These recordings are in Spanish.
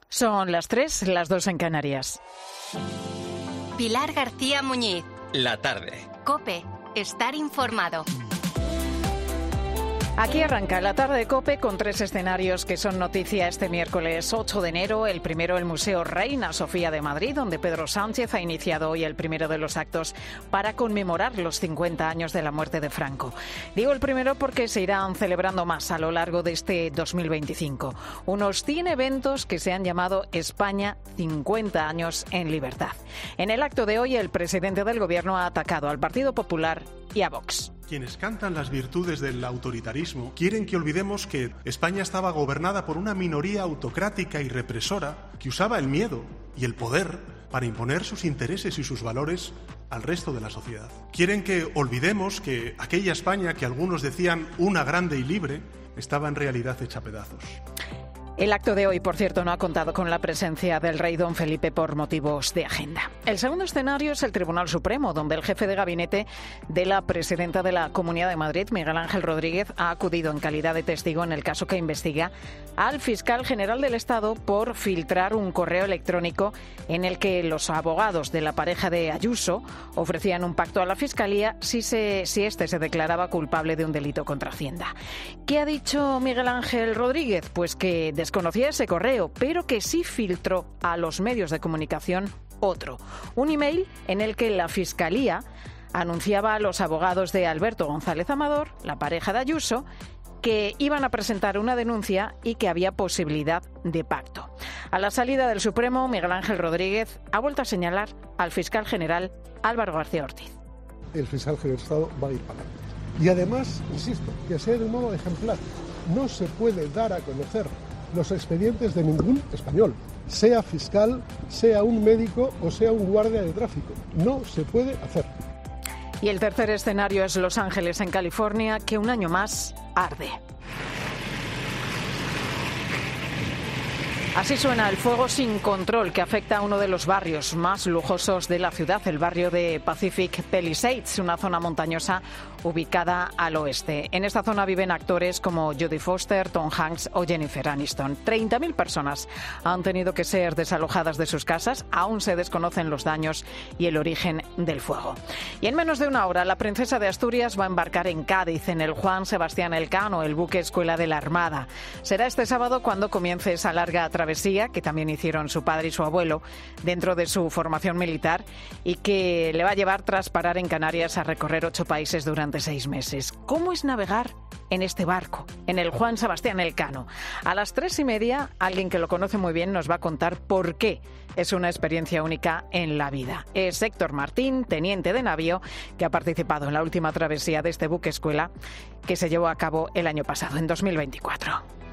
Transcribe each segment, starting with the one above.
Son las 3, las 2 en Canarias. Pilar García Muñiz. La tarde. COPE. Estar informado. Aquí arranca la tarde de COPE con 3 escenarios que son noticia este miércoles 8 de enero. El primero, el Museo Reina Sofía de Madrid, donde Pedro Sánchez ha iniciado hoy el primero de los actos para conmemorar los 50 años de la muerte de Franco. Digo el primero porque se irán celebrando más a lo largo de este 2025. Unos 100 eventos que se han llamado España 50 años en libertad. En el acto de hoy, el presidente del Gobierno ha atacado al Partido Popular y a Vox. Quienes cantan las virtudes del autoritarismo quieren que olvidemos que España estaba gobernada por una minoría autocrática y represora que usaba el miedo y el poder para imponer sus intereses y sus valores al resto de la sociedad. Quieren que olvidemos que aquella España que algunos decían una grande y libre estaba en realidad hecha pedazos. El acto de hoy, por cierto, no ha contado con la presencia del rey don Felipe por motivos de agenda. El segundo escenario es el Tribunal Supremo, donde el jefe de gabinete de la presidenta de la Comunidad de Madrid, Miguel Ángel Rodríguez, ha acudido en calidad de testigo en el caso que investiga al fiscal general del Estado por filtrar un correo electrónico en el que los abogados de la pareja de Ayuso ofrecían un pacto a la Fiscalía si este se declaraba culpable de un delito contra Hacienda. ¿Qué ha dicho Miguel Ángel Rodríguez? Pues que desconocía ese correo, pero que sí filtró a los medios de comunicación otro. Un email en el que la Fiscalía anunciaba a los abogados de Alberto González Amador, la pareja de Ayuso, que iban a presentar una denuncia y que había posibilidad de pacto. A la salida del Supremo, Miguel Ángel Rodríguez ha vuelto a señalar al fiscal general Álvaro García Ortiz. El fiscal general del Estado va a ir para adelante. Y además, insisto, que sea de un modo ejemplar. No se puede dar a conocer los expedientes de ningún español, sea fiscal, sea un médico o sea un guardia de tráfico. No se puede hacer. Y el tercer escenario es Los Ángeles, en California, que un año más arde. Así suena el fuego sin control que afecta a uno de los barrios más lujosos de la ciudad, el barrio de Pacific Palisades, una zona montañosa ubicada al oeste. En esta zona viven actores como Jodie Foster, Tom Hanks o Jennifer Aniston. 30.000 personas han tenido que ser desalojadas de sus casas. Aún se desconocen los daños y el origen del fuego. Y en menos de una hora, la princesa de Asturias va a embarcar en Cádiz, en el Juan Sebastián Elcano, el buque escuela de la Armada. Será este sábado cuando comience esa larga travesía que también hicieron su padre y su abuelo dentro de su formación militar y que le va a llevar tras parar en Canarias a recorrer 8 países durante 6 meses. ¿Cómo es navegar en este barco, en el Juan Sebastián Elcano? A las 3:30, alguien que lo conoce muy bien nos va a contar por qué es una experiencia única en la vida. Es Héctor Martín, teniente de navío, que ha participado en la última travesía de este buque escuela que se llevó a cabo el año pasado, en 2024.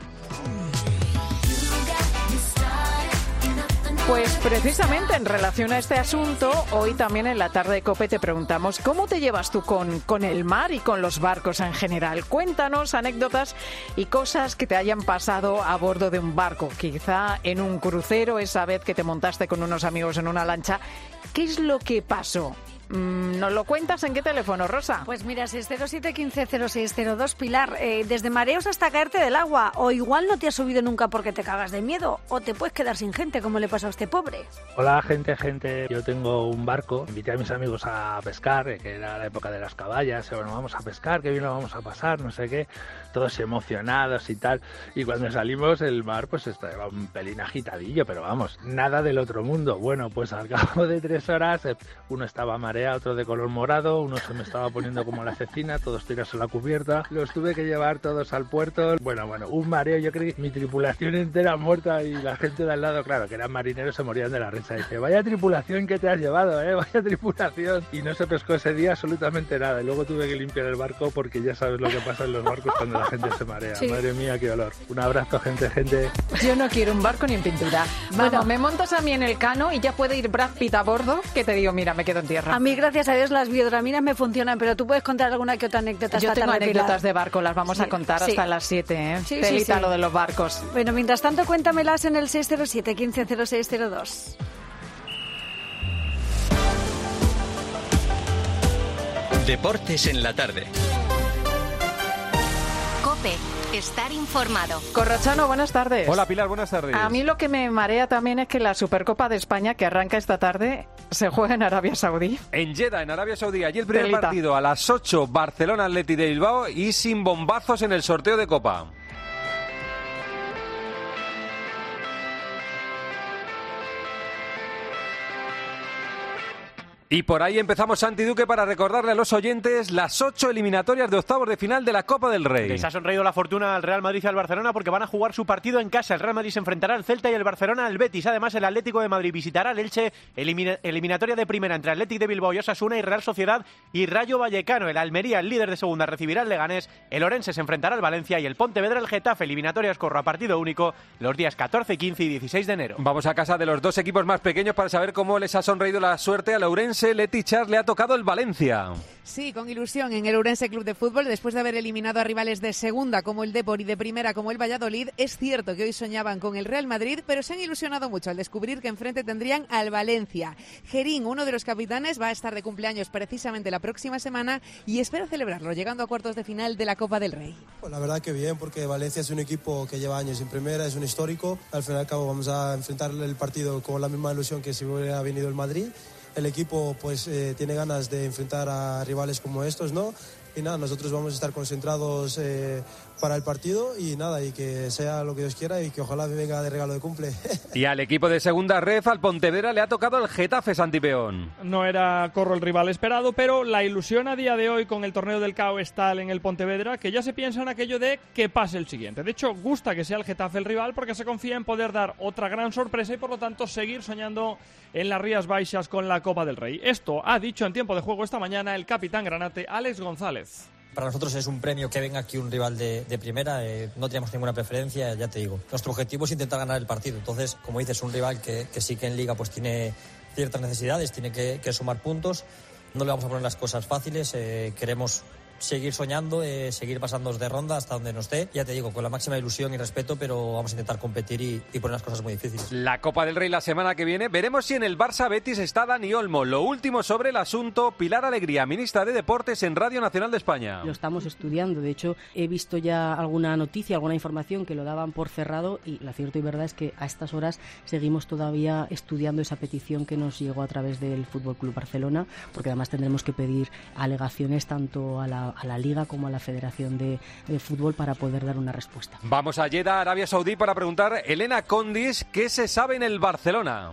Pues precisamente en relación a este asunto, hoy también en la tarde de COPE te preguntamos ¿cómo te llevas tú con el mar y con los barcos en general? Cuéntanos anécdotas y cosas que te hayan pasado a bordo de un barco, quizá en un crucero, esa vez que te montaste con unos amigos en una lancha. ¿Qué es lo que pasó? ¿Nos lo cuentas en qué teléfono, Rosa? Pues mira, 607-150602, Pilar, desde mareos hasta caerte del agua, o igual no te has subido nunca porque te cagas de miedo, o te puedes quedar sin gente, como le pasa a este pobre. Hola, gente, yo tengo un barco, invité a mis amigos a pescar, que era la época de las caballas, bueno, vamos a pescar, que bien lo vamos a pasar, no sé qué, todos emocionados y tal, y cuando salimos el mar pues estaba un pelín agitadillo, pero vamos, nada del otro mundo. Bueno, pues al cabo de 3 horas, uno estaba mareado, otro de color morado, uno se me estaba poniendo como la cecina, todos tirados a la cubierta, los tuve que llevar todos al puerto, bueno, un mareo, yo creí que mi tripulación entera muerta y la gente de al lado, claro, que eran marineros, se morían de la risa, dice, vaya tripulación que te has llevado, vaya tripulación, y no se pescó ese día absolutamente nada, y luego tuve que limpiar el barco porque ya sabes lo que pasa en los barcos cuando la gente se marea, sí. Madre mía, qué olor. Un abrazo, gente. Yo no quiero un barco ni en pintura. Bueno, me montas a mí en el Cano y ya puede ir Brad Pitt a bordo, que te digo, mira, me quedo en tierra. A mí, gracias a Dios, las biodraminas me funcionan, pero tú puedes contar alguna que otra anécdota. Yo tengo anécdotas de barco, las vamos a contar hasta las 7, ¿eh? Sí, Telita lo de los barcos. Bueno, mientras tanto, cuéntamelas en el 607-150602. Deportes en la tarde. COPE. Estar informado. Corrochano, buenas tardes. Hola Pilar, buenas tardes. A mí lo que me marea también es que la Supercopa de España, que arranca esta tarde, se juega en Arabia Saudí. En Jeddah, en Arabia Saudí. Allí el primer Telita. partido a las 8, Barcelona Athletic de Bilbao, y sin bombazos en el sorteo de Copa. Y por ahí empezamos, Santi Duque, para recordarle a los oyentes las 8 eliminatorias de octavos de final de la Copa del Rey. Les ha sonreído la fortuna al Real Madrid y al Barcelona porque van a jugar su partido en casa. El Real Madrid se enfrentará al Celta y el Barcelona al Betis. Además, el Atlético de Madrid visitará al Elche. Eliminatoria de primera entre Athletic de Bilbao y Osasuna y Real Sociedad y Rayo Vallecano. El Almería, el líder de segunda, recibirá al Leganés. El Orense se enfrentará al Valencia y el Pontevedra al Getafe. Eliminatorias corro a partido único los días 14, 15 y 16 de enero. Vamos a casa de los dos equipos más pequeños para saber cómo les ha sonreído la suerte. Al Ourense, Leti Chas, le ha tocado el Valencia. Sí, con ilusión en el Ourense Club de Fútbol, después de haber eliminado a rivales de segunda como el Depor y de primera como el Valladolid. Es cierto que hoy soñaban con el Real Madrid, pero se han ilusionado mucho al descubrir que enfrente tendrían al Valencia. Gerín, uno de los capitanes, va a estar de cumpleaños precisamente la próxima semana y espera celebrarlo, llegando a cuartos de final de la Copa del Rey. Pues la verdad que bien, porque Valencia es un equipo que lleva años en primera, es un histórico. Al fin y al cabo vamos a enfrentar el partido con la misma ilusión que si hubiera venido el Madrid. El equipo pues tiene ganas de enfrentar a rivales como estos, ¿no? Y nada, nosotros vamos a estar concentrados para el partido y nada, y que sea lo que Dios quiera y que ojalá me venga de regalo de cumple. Y al equipo de segunda ref, al Pontevedra, le ha tocado el Getafe, Santi Peón. No era Corro el rival esperado, pero la ilusión a día de hoy con el torneo del CAO es tal en el Pontevedra que ya se piensa en aquello de que pase el siguiente. De hecho, gusta que sea el Getafe el rival porque se confía en poder dar otra gran sorpresa y por lo tanto seguir soñando en las Rías Baixas con la Copa del Rey. Esto ha dicho en tiempo de juego esta mañana el capitán granate Àlex González. Para nosotros es un premio que venga aquí un rival de primera, no tenemos ninguna preferencia, ya te digo. Nuestro objetivo es intentar ganar el partido, entonces, como dices, un rival que sí que en Liga pues tiene ciertas necesidades, tiene que sumar puntos, no le vamos a poner las cosas fáciles, queremos seguir soñando, seguir pasándonos de ronda hasta donde nos esté, ya te digo, con la máxima ilusión y respeto, pero vamos a intentar competir y poner las cosas muy difíciles. La Copa del Rey la semana que viene, veremos si en el Barça Betis está Dani Olmo. Lo último sobre el asunto, Pilar Alegría, ministra de Deportes en Radio Nacional de España. Lo estamos estudiando, de hecho he visto ya alguna noticia, alguna información que lo daban por cerrado y la cierta y verdad es que a estas horas seguimos todavía estudiando esa petición que nos llegó a través del Fútbol Club Barcelona, porque además tendremos que pedir alegaciones tanto a la Liga como a la Federación de Fútbol para poder dar una respuesta. Vamos a Jeddah, Arabia Saudí, para preguntar Elena Condis qué se sabe en el Barcelona.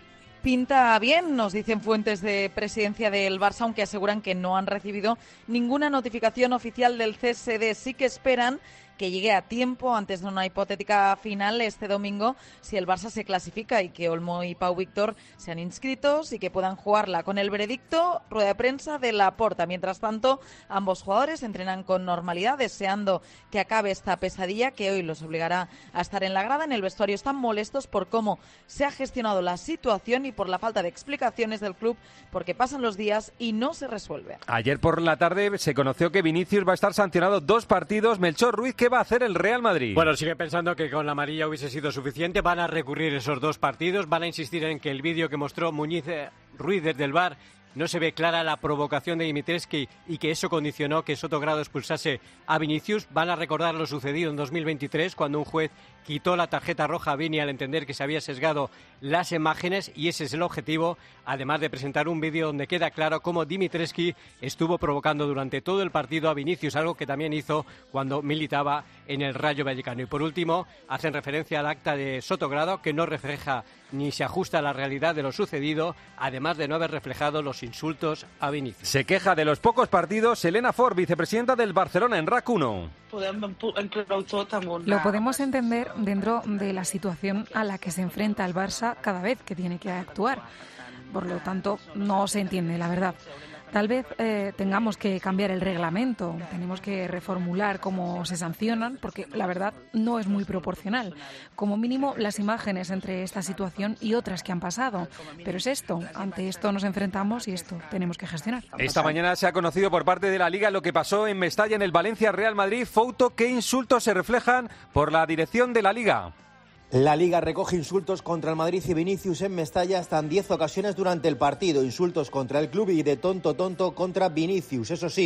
Pinta bien, nos dicen fuentes de presidencia del Barça, aunque aseguran que no han recibido ninguna notificación oficial del CSD. Sí que esperan que llegue a tiempo antes de una hipotética final este domingo si el Barça se clasifica y que Olmo y Pau Víctor sean inscritos y que puedan jugarla. Con el veredicto, rueda de prensa de Laporta. Mientras tanto, ambos jugadores entrenan con normalidad, deseando que acabe esta pesadilla que hoy los obligará a estar en la grada. En el vestuario están molestos por cómo se ha gestionado la situación y por la falta de explicaciones del club, porque pasan los días y no se resuelve. Ayer por la tarde se conoció que Vinicius va a estar sancionado 2 partidos. Melchor Ruiz, ¿qué va a hacer el Real Madrid? Bueno, sigue pensando que con la amarilla hubiese sido suficiente. Van a recurrir esos 2 partidos. Van a insistir en que el vídeo que mostró Ruiz desde el VAR no se ve clara la provocación de Dimitrescu y que eso condicionó que Soto Grado expulsase a Vinicius. Van a recordar lo sucedido en 2023 cuando un juez quitó la tarjeta roja a Vini al entender que se había sesgado las imágenes, y ese es el objetivo, además de presentar un vídeo donde queda claro cómo Dimitrescu estuvo provocando durante todo el partido a Vinicius, algo que también hizo cuando militaba en el Rayo Vallecano. Y por último, hacen referencia al acta de Soto Grado, que no refleja ni se ajusta a la realidad de lo sucedido, además de no haber reflejado los insultos a Vinicius. Se queja de los pocos partidos Elena Ford, vicepresidenta del Barcelona en RAC 1. Lo podemos entender dentro de la situación a la que se enfrenta el Barça cada vez que tiene que actuar. Por lo tanto, no se entiende, la verdad. Tal vez tengamos que cambiar el reglamento, tenemos que reformular cómo se sancionan, porque la verdad no es muy proporcional. Como mínimo, las imágenes entre esta situación y otras que han pasado. Pero es esto, ante esto nos enfrentamos y esto tenemos que gestionar. Esta mañana se ha conocido por parte de la Liga lo que pasó en Mestalla, en el Valencia-Real Madrid. Fouto, ¿qué insultos se reflejan por la dirección de la Liga? La Liga recoge insultos contra el Madrid y Vinicius en Mestalla hasta en 10 ocasiones durante el partido. Insultos contra el club y de tonto contra Vinicius. Eso sí,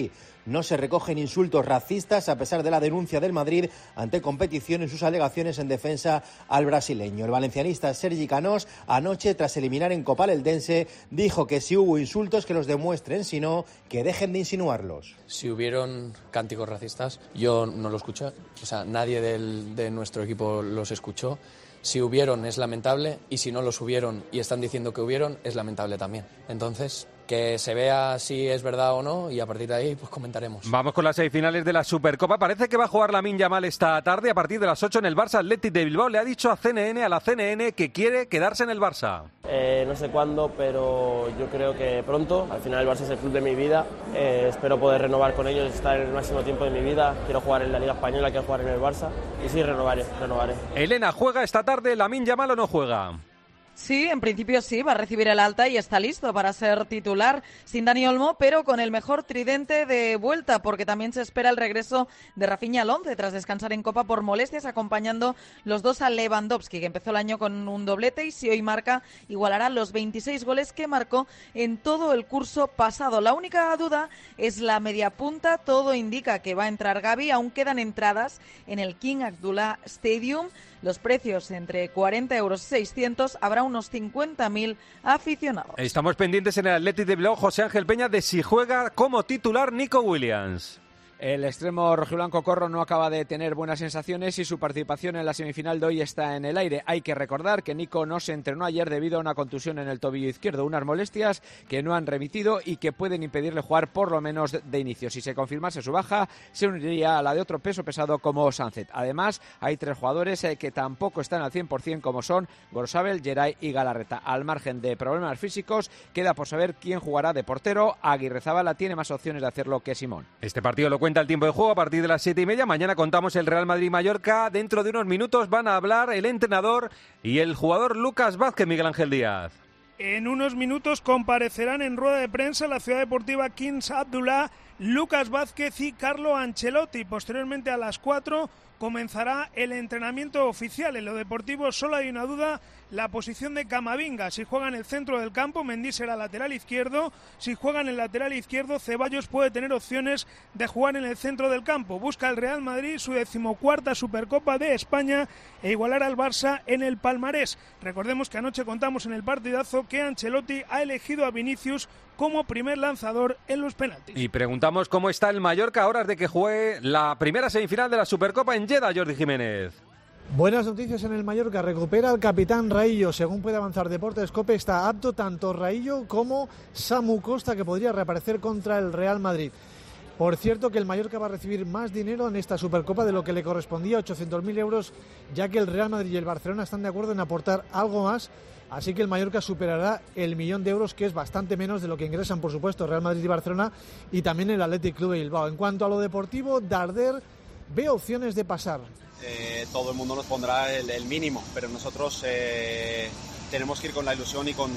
No se recogen insultos racistas a pesar de la denuncia del Madrid ante Competición en sus alegaciones en defensa al brasileño. El valencianista Sergi Canós anoche, tras eliminar en Copa al Eldense, dijo que si hubo insultos que los demuestren, si no, que dejen de insinuarlos. Si hubieron cánticos racistas, yo no lo escuché, o sea, nadie de nuestro equipo los escuchó. Si hubieron es lamentable y si no los hubieron y están diciendo que hubieron es lamentable también. Entonces, que se vea si es verdad o no y a partir de ahí pues comentaremos. Vamos con las semifinales de la Supercopa. Parece que va a jugar Lamine Yamal esta tarde a partir de las 8 en el Barça Athletic de Bilbao. Le ha dicho a la CNN que quiere quedarse en el Barça. No sé cuándo, pero yo creo que pronto. Al final el Barça es el club de mi vida. Espero poder renovar con ellos, estar en el máximo tiempo de mi vida. Quiero jugar en la Liga Española, quiero jugar en el Barça. Y sí, renovaré. Elena, ¿juega esta tarde Lamine Yamal o no juega? Sí, en principio sí, va a recibir el alta y está listo para ser titular sin Dani Olmo, pero con el mejor tridente de vuelta, porque también se espera el regreso de Rafinha al 11 tras descansar en Copa por molestias, acompañando los dos a Lewandowski, que empezó el año con un doblete y si hoy marca, igualará los 26 goles que marcó en todo el curso pasado. La única duda es la media punta, todo indica que va a entrar Gavi, aún quedan entradas en el King Abdullah Stadium. Los precios entre 40 euros y 600, habrá unos 50.000 aficionados. Estamos pendientes en el Athletic de Bilbao, José Ángel Peña, de si juega como titular Nico Williams. El extremo rojiblanco Corro no acaba de tener buenas sensaciones y su participación en la semifinal de hoy está en el aire. Hay que recordar que Nico no se entrenó ayer debido a una contusión en el tobillo izquierdo, unas molestias que no han remitido y que pueden impedirle jugar por lo menos de inicio. Si se confirmase su baja, se uniría a la de otro peso pesado como Sánchez. Además, hay 3 jugadores que tampoco están al 100% como son Gorsabel, Geray y Galarreta. Al margen de problemas físicos, queda por saber quién jugará de portero. Aguirrezabala tiene más opciones de hacerlo que Simón. Este partido lo cuenta el tiempo de juego a partir de las 7:30. Mañana contamos el Real Madrid-Mallorca. Dentro de unos minutos van a hablar el entrenador y el jugador Lucas Vázquez, Miguel Ángel Díaz. En unos minutos comparecerán en rueda de prensa en la Ciudad Deportiva Kings Abdullah Lucas Vázquez y Carlo Ancelotti. Posteriormente a las 4 comenzará el entrenamiento oficial. En lo deportivo solo hay una duda, la posición de Camavinga. Si juega en el centro del campo, Mendy será lateral izquierdo. Si juega en el lateral izquierdo, Ceballos puede tener opciones de jugar en el centro del campo. Busca el Real Madrid su 14ª Supercopa de España e igualar al Barça en el palmarés. Recordemos que anoche contamos en el partidazo que Ancelotti ha elegido a Vinicius como primer lanzador en los penaltis. Y preguntamos cómo está el Mallorca a horas de que juegue la primera semifinal de la Supercopa en Jeddah, Jordi Jiménez. Buenas noticias en el Mallorca, recupera al capitán Raillo, según puede avanzar Deportes Cope, está apto tanto Raillo como Samu Costa, que podría reaparecer contra el Real Madrid. Por cierto que el Mallorca va a recibir más dinero en esta Supercopa de lo que le correspondía, 800.000 euros, ya que el Real Madrid y el Barcelona están de acuerdo en aportar algo más, así que el Mallorca superará el 1.000.000 de euros, que es bastante menos de lo que ingresan, por supuesto, Real Madrid y Barcelona, y también el Athletic Club de Bilbao. En cuanto a lo deportivo, Darder ve opciones de pasar. Todo el mundo nos pondrá el mínimo, pero nosotros tenemos que ir con la ilusión y con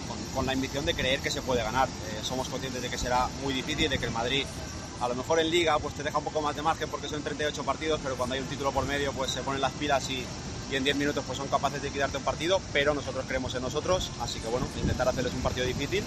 la ambición de creer que se puede ganar. Somos conscientes de que será muy difícil, de que el Madrid, a lo mejor en Liga, pues te deja un poco más de margen porque son 38 partidos, pero cuando hay un título por medio, pues se ponen las pilas y en 10 minutos pues son capaces de quitarte un partido, pero nosotros creemos en nosotros, así que intentar hacerles un partido difícil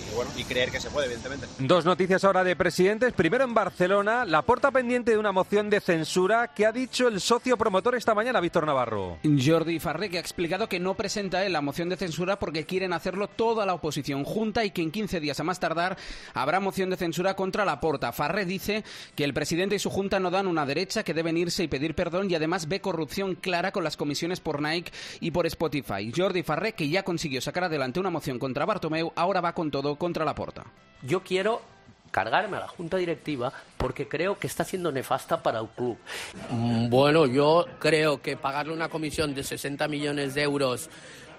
y creer que se puede, evidentemente. 2 noticias ahora de presidentes. Primero, en Barcelona, Laporta pendiente de una moción de censura que ha dicho el socio promotor esta mañana, Víctor Navarro. Jordi Farré, que ha explicado que no presenta él la moción de censura porque quieren hacerlo toda la oposición junta y que en 15 días a más tardar habrá moción de censura contra Laporta. Farré dice que el presidente y su junta no dan una derecha, que deben irse y pedir perdón, y además ve corrupción clara con las comisiones por Nike y por Spotify. Jordi Farré, que ya consiguió sacar adelante una moción contra Bartomeu, ahora va con todo contra Laporta. Yo quiero cargarme a la junta directiva porque creo que está siendo nefasta para el club. Bueno, yo creo que pagarle una comisión de 60 millones de euros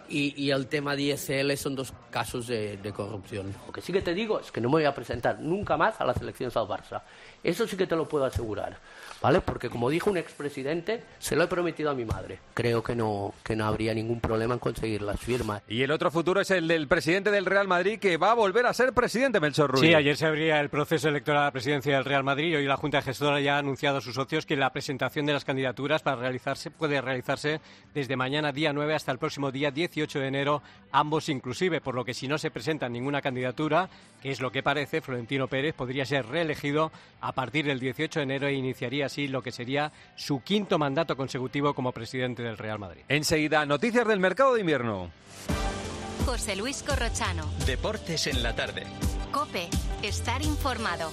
y el tema de ISL son 2 casos de corrupción. Lo que sí que te digo es que no me voy a presentar nunca más a las elecciones al Barça. Eso sí que te lo puedo asegurar, ¿vale? Porque como dijo un expresidente, se lo he prometido a mi madre. Creo que no habría ningún problema en conseguir las firmas. Y el otro futuro es el del presidente del Real Madrid, que va a volver a ser presidente, Melchor Ruiz. Sí, ayer se abría el proceso electoral a la presidencia del Real Madrid y hoy la Junta Gestora ya ha anunciado a sus socios que la presentación de las candidaturas puede realizarse desde mañana día 9 hasta el próximo día 18 18 de enero, ambos inclusive, por lo que si no se presenta ninguna candidatura, que es lo que parece, Florentino Pérez podría ser reelegido a partir del 18 de enero e iniciaría así lo que sería su 5º mandato consecutivo como presidente del Real Madrid. Enseguida, noticias del mercado de invierno. José Luis Corrochano. Deportes en la tarde. COPE. Estar informado.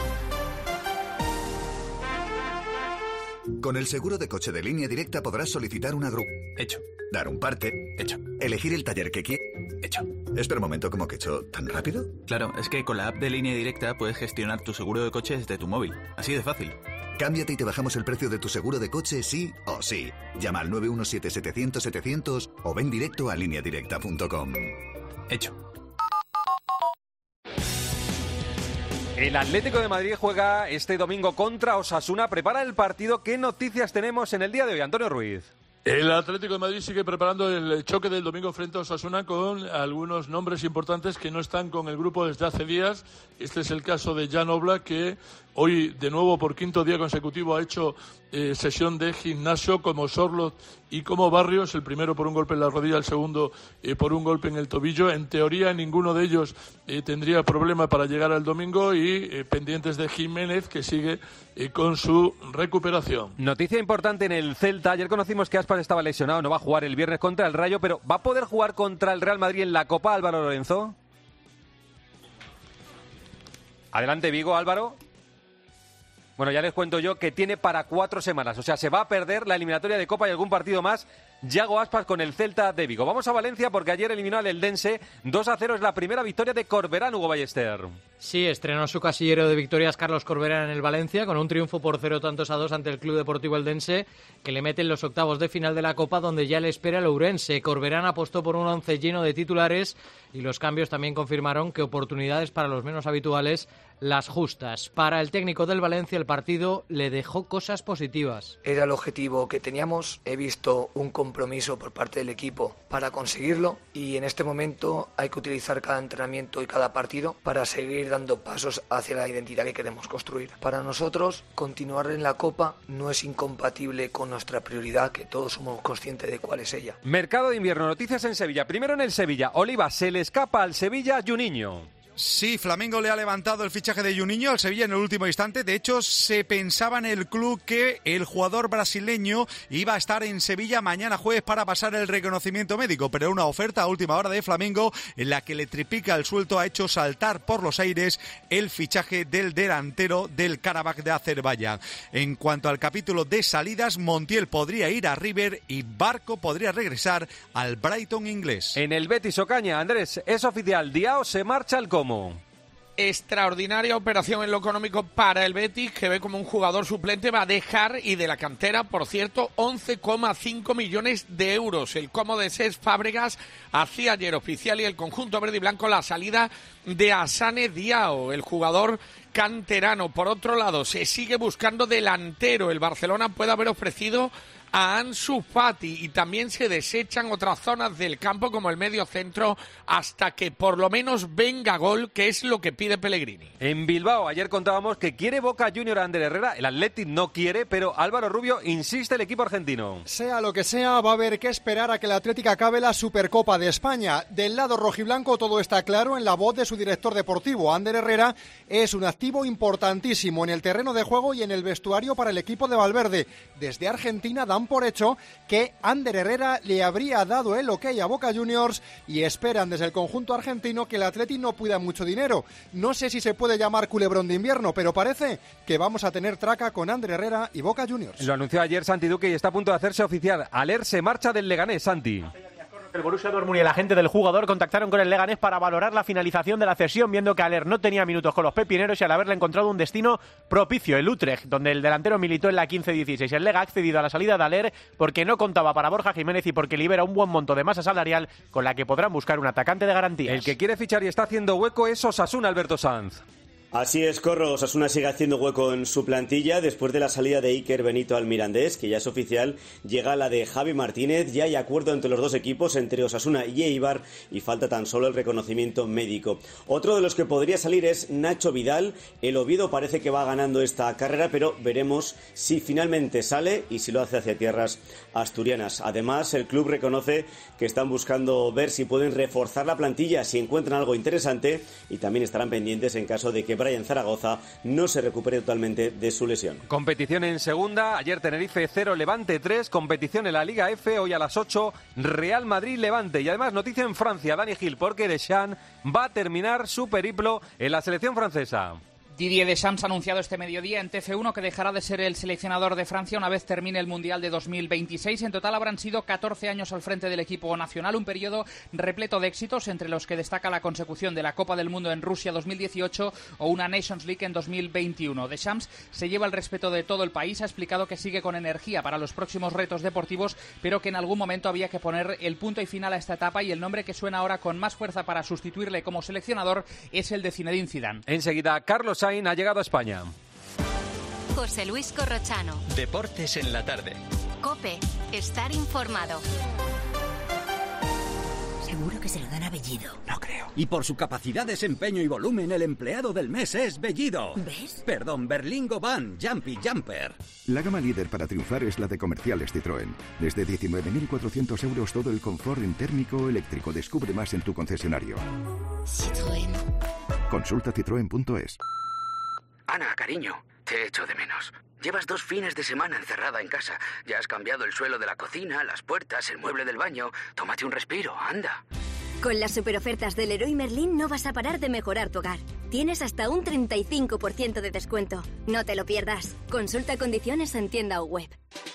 Con el seguro de coche de Línea Directa podrás solicitar una grúa. Hecho. Dar un parte. Hecho. Elegir el taller que quieras. Hecho. Espera un momento, ¿cómo que hecho? ¿Tan rápido? Claro, es que con la app de Línea Directa puedes gestionar tu seguro de coche desde tu móvil. Así de fácil. Cámbiate y te bajamos el precio de tu seguro de coche sí o sí. Llama al 917-700-700 o ven directo a lineadirecta.com. Hecho. El Atlético de Madrid juega este domingo contra Osasuna. Prepara el partido. ¿Qué noticias tenemos en el día de hoy, Antonio Ruiz? El Atlético de Madrid sigue preparando el choque del domingo frente a Osasuna con algunos nombres importantes que no están con el grupo desde hace días. Este es el caso de Jan Oblak, que hoy de nuevo por 5º día consecutivo ha hecho sesión de gimnasio, como Sorloth y como Barrios, el primero por un golpe en la rodilla, el segundo por un golpe en el tobillo. En teoría ninguno de ellos tendría problema para llegar al domingo y pendientes de Jiménez, que sigue con su recuperación. Noticia importante en el Celta. Ayer conocimos que Aspas estaba lesionado, no va a jugar el viernes contra el Rayo, pero ¿va a poder jugar contra el Real Madrid en la Copa, Álvaro Lorenzo? Adelante, Vigo, Álvaro. Bueno, ya les cuento yo que tiene para 4 semanas. O sea, se va a perder la eliminatoria de Copa y algún partido más. Yago Aspas con el Celta de Vigo. Vamos a Valencia porque ayer eliminó al Eldense 2-0. Es la primera victoria de Corberán, Hugo Ballester. Sí, estrenó su casillero de victorias Carlos Corberán en el Valencia con un triunfo por 0-2 ante el Club Deportivo Eldense, que le mete en los octavos de final de la Copa, donde ya le espera el Ourense. Corberán apostó por un 11 lleno de titulares y los cambios también confirmaron que oportunidades para los menos habituales, las justas. Para el técnico del Valencia, el partido le dejó cosas positivas. Era el objetivo que teníamos. He visto un compromiso por parte del equipo para conseguirlo y en este momento hay que utilizar cada entrenamiento y cada partido para seguir dando pasos hacia la identidad que queremos construir. Para nosotros, continuar en la Copa no es incompatible con nuestra prioridad, que todos somos conscientes de cuál es ella. Mercado de invierno, noticias en Sevilla. Primero en el Sevilla, Oliva se le escapa al Sevilla Juninho. Sí, Flamengo le ha levantado el fichaje de Juninho al Sevilla en el último instante. De hecho, se pensaba en el club que el jugador brasileño iba a estar en Sevilla mañana jueves para pasar el reconocimiento médico, pero una oferta a última hora de Flamengo en la que le triplica el sueldo ha hecho saltar por los aires el fichaje del delantero del Karabaj de Azerbaiyán. En cuanto al capítulo de salidas, Montiel podría ir a River y Barco podría regresar al Brighton inglés. En el Betis Ocaña, Andrés, es oficial, Diao se marcha al Como. Extraordinaria operación en lo económico para el Betis, que ve como un jugador suplente va a dejar, y de la cantera, por cierto, 11,5 millones de euros. El Como de Cesc Fábregas hacía ayer oficial y el conjunto verde y blanco la salida de Hassane Diao, el jugador canterano. Por otro lado, se sigue buscando delantero. El Barcelona puede haber ofrecido a Ansu Fati y también se desechan otras zonas del campo como el medio centro hasta que por lo menos venga gol, que es lo que pide Pellegrini. En Bilbao ayer contábamos que quiere Boca Junior a Ander Herrera, el Athletic no quiere, pero Álvaro Rubio insiste el equipo argentino. Sea lo que sea, va a haber que esperar a que el Athletic acabe la Supercopa de España. Del lado rojiblanco todo está claro en la voz de su director deportivo. Ander Herrera es un activo importantísimo en el terreno de juego y en el vestuario para el equipo de Valverde. Desde Argentina dan por hecho que Ander Herrera le habría dado el ok a Boca Juniors y esperan desde el conjunto argentino que el Athletic no pida mucho dinero. No sé si se puede llamar culebrón de invierno, pero parece que vamos a tener traca con Ander Herrera y Boca Juniors. Lo anunció ayer Santi Duque y está a punto de hacerse oficial. Aller se marcha del Leganés, Santi. El Borussia Dortmund y el agente del jugador contactaron con el Leganés para valorar la finalización de la cesión, viendo que Aller no tenía minutos con los pepineros y al haberle encontrado un destino propicio, el Utrecht, donde el delantero militó en la 15-16. El Lega ha accedido a la salida de Aller porque no contaba para Borja Jiménez y porque libera un buen monto de masa salarial con la que podrán buscar un atacante de garantías. El que quiere fichar y está haciendo hueco es Osasuna, Alberto Sanz. Así es, Corro. Osasuna sigue haciendo hueco en su plantilla después de la salida de Iker Benito al Mirandés, que ya es oficial. Llega la de Javi Martínez. Ya hay acuerdo entre los dos equipos, entre Osasuna y Eibar, y falta tan solo el reconocimiento médico. Otro de los que podría salir es Nacho Vidal. El Oviedo parece que va ganando esta carrera, pero veremos si finalmente sale y si lo hace hacia tierras asturianas. Además, el club reconoce que están buscando ver si pueden reforzar la plantilla, si encuentran algo interesante, y también estarán pendientes en caso de que Brian Zaragoza no se recupere totalmente de su lesión. Competición en segunda, ayer Tenerife 0, Levante 3, competición en la Liga F, hoy a las 8, Real Madrid-Levante. Y además noticia en Francia, Dani Gil, porque Deschamps va a terminar su periplo en la selección francesa. Didier Deschamps ha anunciado este mediodía en TF1 que dejará de ser el seleccionador de Francia una vez termine el Mundial de 2026. En total habrán sido 14 años al frente del equipo nacional, un periodo repleto de éxitos, entre los que destaca la consecución de la Copa del Mundo en Rusia 2018 o una Nations League en 2021. Deschamps se lleva el respeto de todo el país, ha explicado que sigue con energía para los próximos retos deportivos, pero que en algún momento había que poner el punto y final a esta etapa, y el nombre que suena ahora con más fuerza para sustituirle como seleccionador es el de Zinedine Zidane. Enseguida, Carlos Sainz ha llegado a España. José Luis Corrochano. Deportes en la tarde. COPE. Estar informado. Seguro que se lo dan a Bellido. No creo. Y por su capacidad, desempeño y volumen, el empleado del mes es Bellido. ¿Ves? Perdón, Berlingo Van, Jumpy Jumper. La gama líder para triunfar es la de Comerciales Citroën. Desde 19.400 euros todo el confort en térmico o eléctrico. Descubre más en tu concesionario. Citroën. Consulta citroen.es. Ana, cariño, te echo de menos. Llevas 2 fines de semana encerrada en casa. Ya has cambiado el suelo de la cocina, las puertas, el mueble del baño. Tómate un respiro, anda. Con las superofertas del Leroy Merlin no vas a parar de mejorar tu hogar. Tienes hasta un 35% de descuento. No te lo pierdas. Consulta condiciones en tienda o web.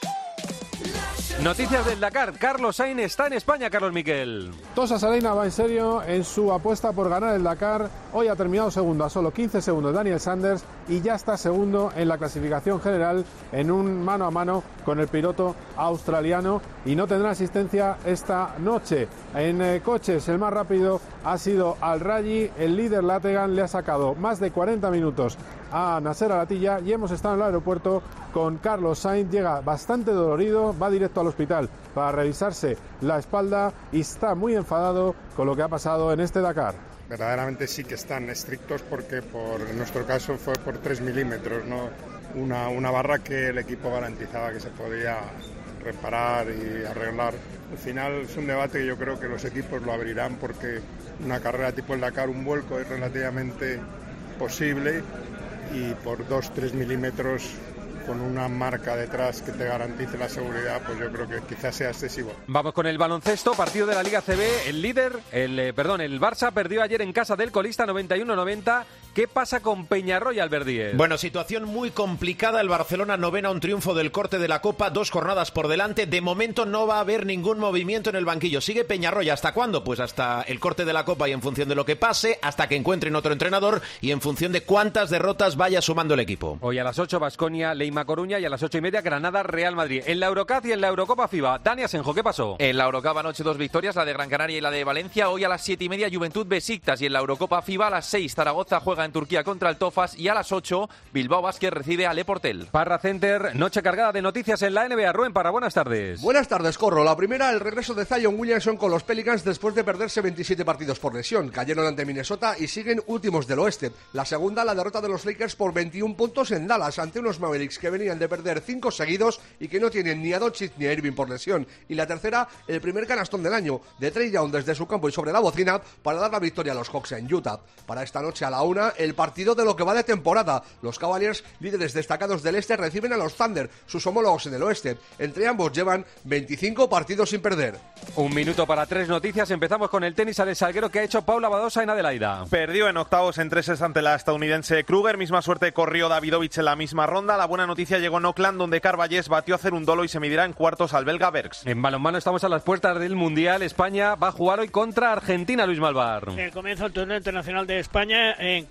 Noticias del Dakar. Carlos Sainz está en España, Carlos Miquel. Tosa Salena va en serio en su apuesta por ganar el Dakar. Hoy ha terminado segundo a solo 15 segundos Daniel Sanders y ya está segundo en la clasificación general en un mano a mano con el piloto australiano, y no tendrá asistencia esta noche. En coches el más rápido ha sido Al-Rayyi, el líder Lategan le ha sacado más de 40 minutos a Nasser Al-Attiyah, y hemos estado en el aeropuerto con Carlos Sainz. Llega bastante dolorido, va directo al hospital para revisarse la espalda y está muy enfadado con lo que ha pasado en este Dakar. Verdaderamente sí que están estrictos, porque en nuestro caso fue por 3 milímetros, ¿no? Una barra que el equipo garantizaba que se podía reparar y arreglar. Al final es un debate que yo creo que los equipos lo abrirán, porque una carrera tipo el Dakar, un vuelco es relativamente posible, y por 2-3 milímetros con una marca detrás que te garantice la seguridad, pues yo creo que quizás sea excesivo. Vamos con el baloncesto, partido de la Liga CB. El el Barça perdió ayer en casa del colista 91-90. ¿Qué pasa con Peñarroya, Albert Díez? Bueno, situación muy complicada. El Barcelona novena un triunfo del corte de la Copa, 2 jornadas por delante. De momento no va a haber ningún movimiento en el banquillo. Sigue Peñarroya. ¿Hasta cuándo? Pues hasta el corte de la Copa, y en función de lo que pase, hasta que encuentren otro entrenador y en función de cuántas derrotas vaya sumando el equipo. Hoy a las 8, Baskonia, Leima Coruña, y a las 8:30, Granada, Real Madrid. En la Eurocup y en la Eurocopa FIBA. Dani Asenjo, ¿qué pasó? En la Eurocup anoche 2 victorias, la de Gran Canaria y la de Valencia. Hoy a las 7:30, Juventud Besiktas. Y en la Eurocopa FIBA a las 6, Zaragoza juega en Turquía contra el Tofas, y a las 8, Bilbao Basket recibe a Le Portel. Parra Center, noche cargada de noticias en la NBA. Rubén Parra, buenas tardes. Buenas tardes, Corro. La primera, el regreso de Zion Williamson con los Pelicans después de perderse 27 partidos por lesión. Cayeron ante Minnesota y siguen últimos del oeste. La segunda, la derrota de los Lakers por 21 puntos en Dallas ante unos Mavericks que venían de perder 5 seguidos y que no tienen ni a Doncic ni a Irving por lesión. Y la tercera, el primer canastón del año de Trae Young desde su campo y sobre la bocina para dar la victoria a los Hawks en Utah. Para esta noche a la 1, el partido de lo que va de temporada. Los Cavaliers, líderes destacados del este, reciben a los Thunder, sus homólogos en el oeste. Entre ambos llevan 25 partidos sin perder. 1 minuto para 3 noticias. Empezamos con el tenis al Salguero que ha hecho Paula Badosa en Adelaida. Perdió en octavos en 3 sets ante la estadounidense Kruger. Misma suerte corrió Davidovich en la misma ronda. La buena noticia llegó en Auckland, donde Carballés batió a Cerundolo y se medirá en cuartos al belga Bergs. En balonmano estamos a las puertas del Mundial. España va a jugar hoy contra Argentina, Luis Malvar. El comienzo del torneo internacional de España en casa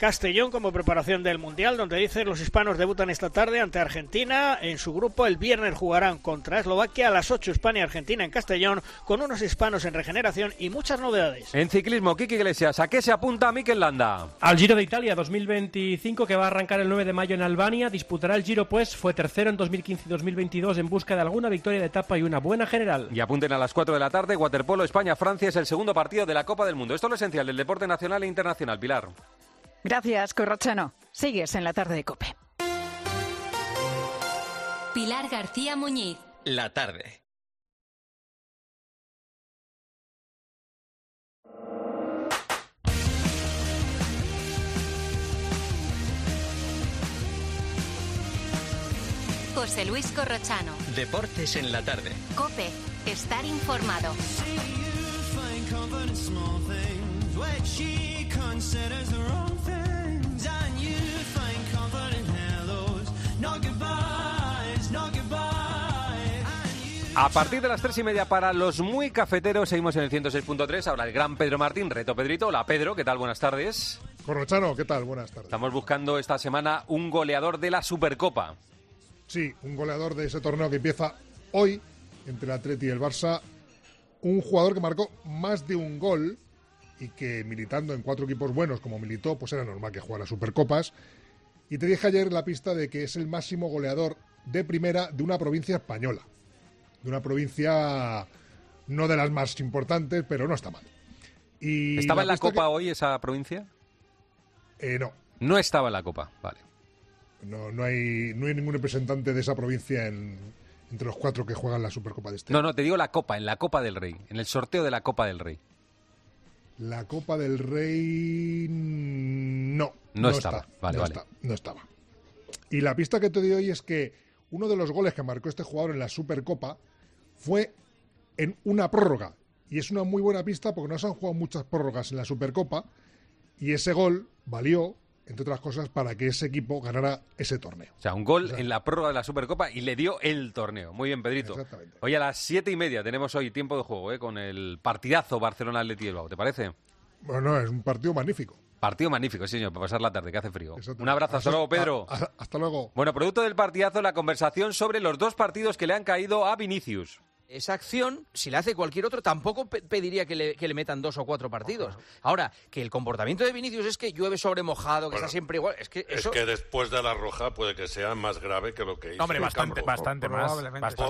Castellón como preparación del Mundial, donde dice los hispanos debutan esta tarde ante Argentina. En su grupo el viernes jugarán contra Eslovaquia a las 8, España y Argentina en Castellón, con unos hispanos en regeneración y muchas novedades. En ciclismo, Quique Iglesias, ¿a qué se apunta Mikel Landa? Al Giro de Italia 2025, que va a arrancar el 9 de mayo en Albania. Disputará el Giro, pues fue tercero en 2015 y 2022 en busca de alguna victoria de etapa y una buena general. Y apunten a las 4 de la tarde, waterpolo España-Francia es el segundo partido de la Copa del Mundo. Esto es lo esencial del deporte nacional e internacional. Pilar. Gracias, Corrochano. Sigues en la tarde de COPE. Pilar García Muñiz. La tarde. José Luis Corrochano. Deportes en la tarde. COPE. Estar informado. A partir de las 3:30 para los muy cafeteros seguimos en el 106.3. Ahora el gran Pedro Martín, reto Pedrito. Hola Pedro, ¿qué tal? Buenas tardes. Corrochano, ¿qué tal? Buenas tardes. Estamos buscando esta semana un goleador de la Supercopa. Sí, un goleador de ese torneo que empieza hoy entre el Atleti y el Barça. Un jugador que marcó más de un gol y que militando en 4 equipos buenos como militó, pues era normal que jugara Supercopas. Y te dije ayer la pista de que es el máximo goleador de primera de una provincia española. De una provincia no de las más importantes, pero no está mal. Y ¿estaba en la Copa hoy esa provincia? No. No estaba en la Copa, vale. No hay ningún representante de esa provincia entre los 4 que juegan la Supercopa de este año. No, te digo la Copa, en la Copa del Rey, en el sorteo de la Copa del Rey. La Copa del Rey no estaba. No estaba. Y la pista que te doy hoy es que uno de los goles que marcó este jugador en la Supercopa fue en una prórroga. Y es una muy buena pista porque no se han jugado muchas prórrogas en la Supercopa y ese gol valió, entre otras cosas, para que ese equipo ganara ese torneo. O sea, un gol en la prórroga de la Supercopa y le dio el torneo. Muy bien, Pedrito. Exactamente. Hoy a las 7:30 tenemos hoy tiempo de juego, con el partidazo Barcelona-Atleti Bilbao. ¿Te parece? Bueno, es un partido magnífico. Partido magnífico, sí, señor, para pasar la tarde, que hace frío. Un abrazo, hasta luego, Pedro. Hasta luego. Bueno, producto del partidazo, la conversación sobre los 2 partidos que le han caído a Vinicius. Esa acción, si la hace cualquier otro, tampoco pediría que le metan 2 o 4 partidos. Ahora, que el comportamiento de Vinicius es que llueve sobre mojado, que está siempre igual. Es que después de la roja puede que sea más grave que lo que hizo. Hombre, bastante más.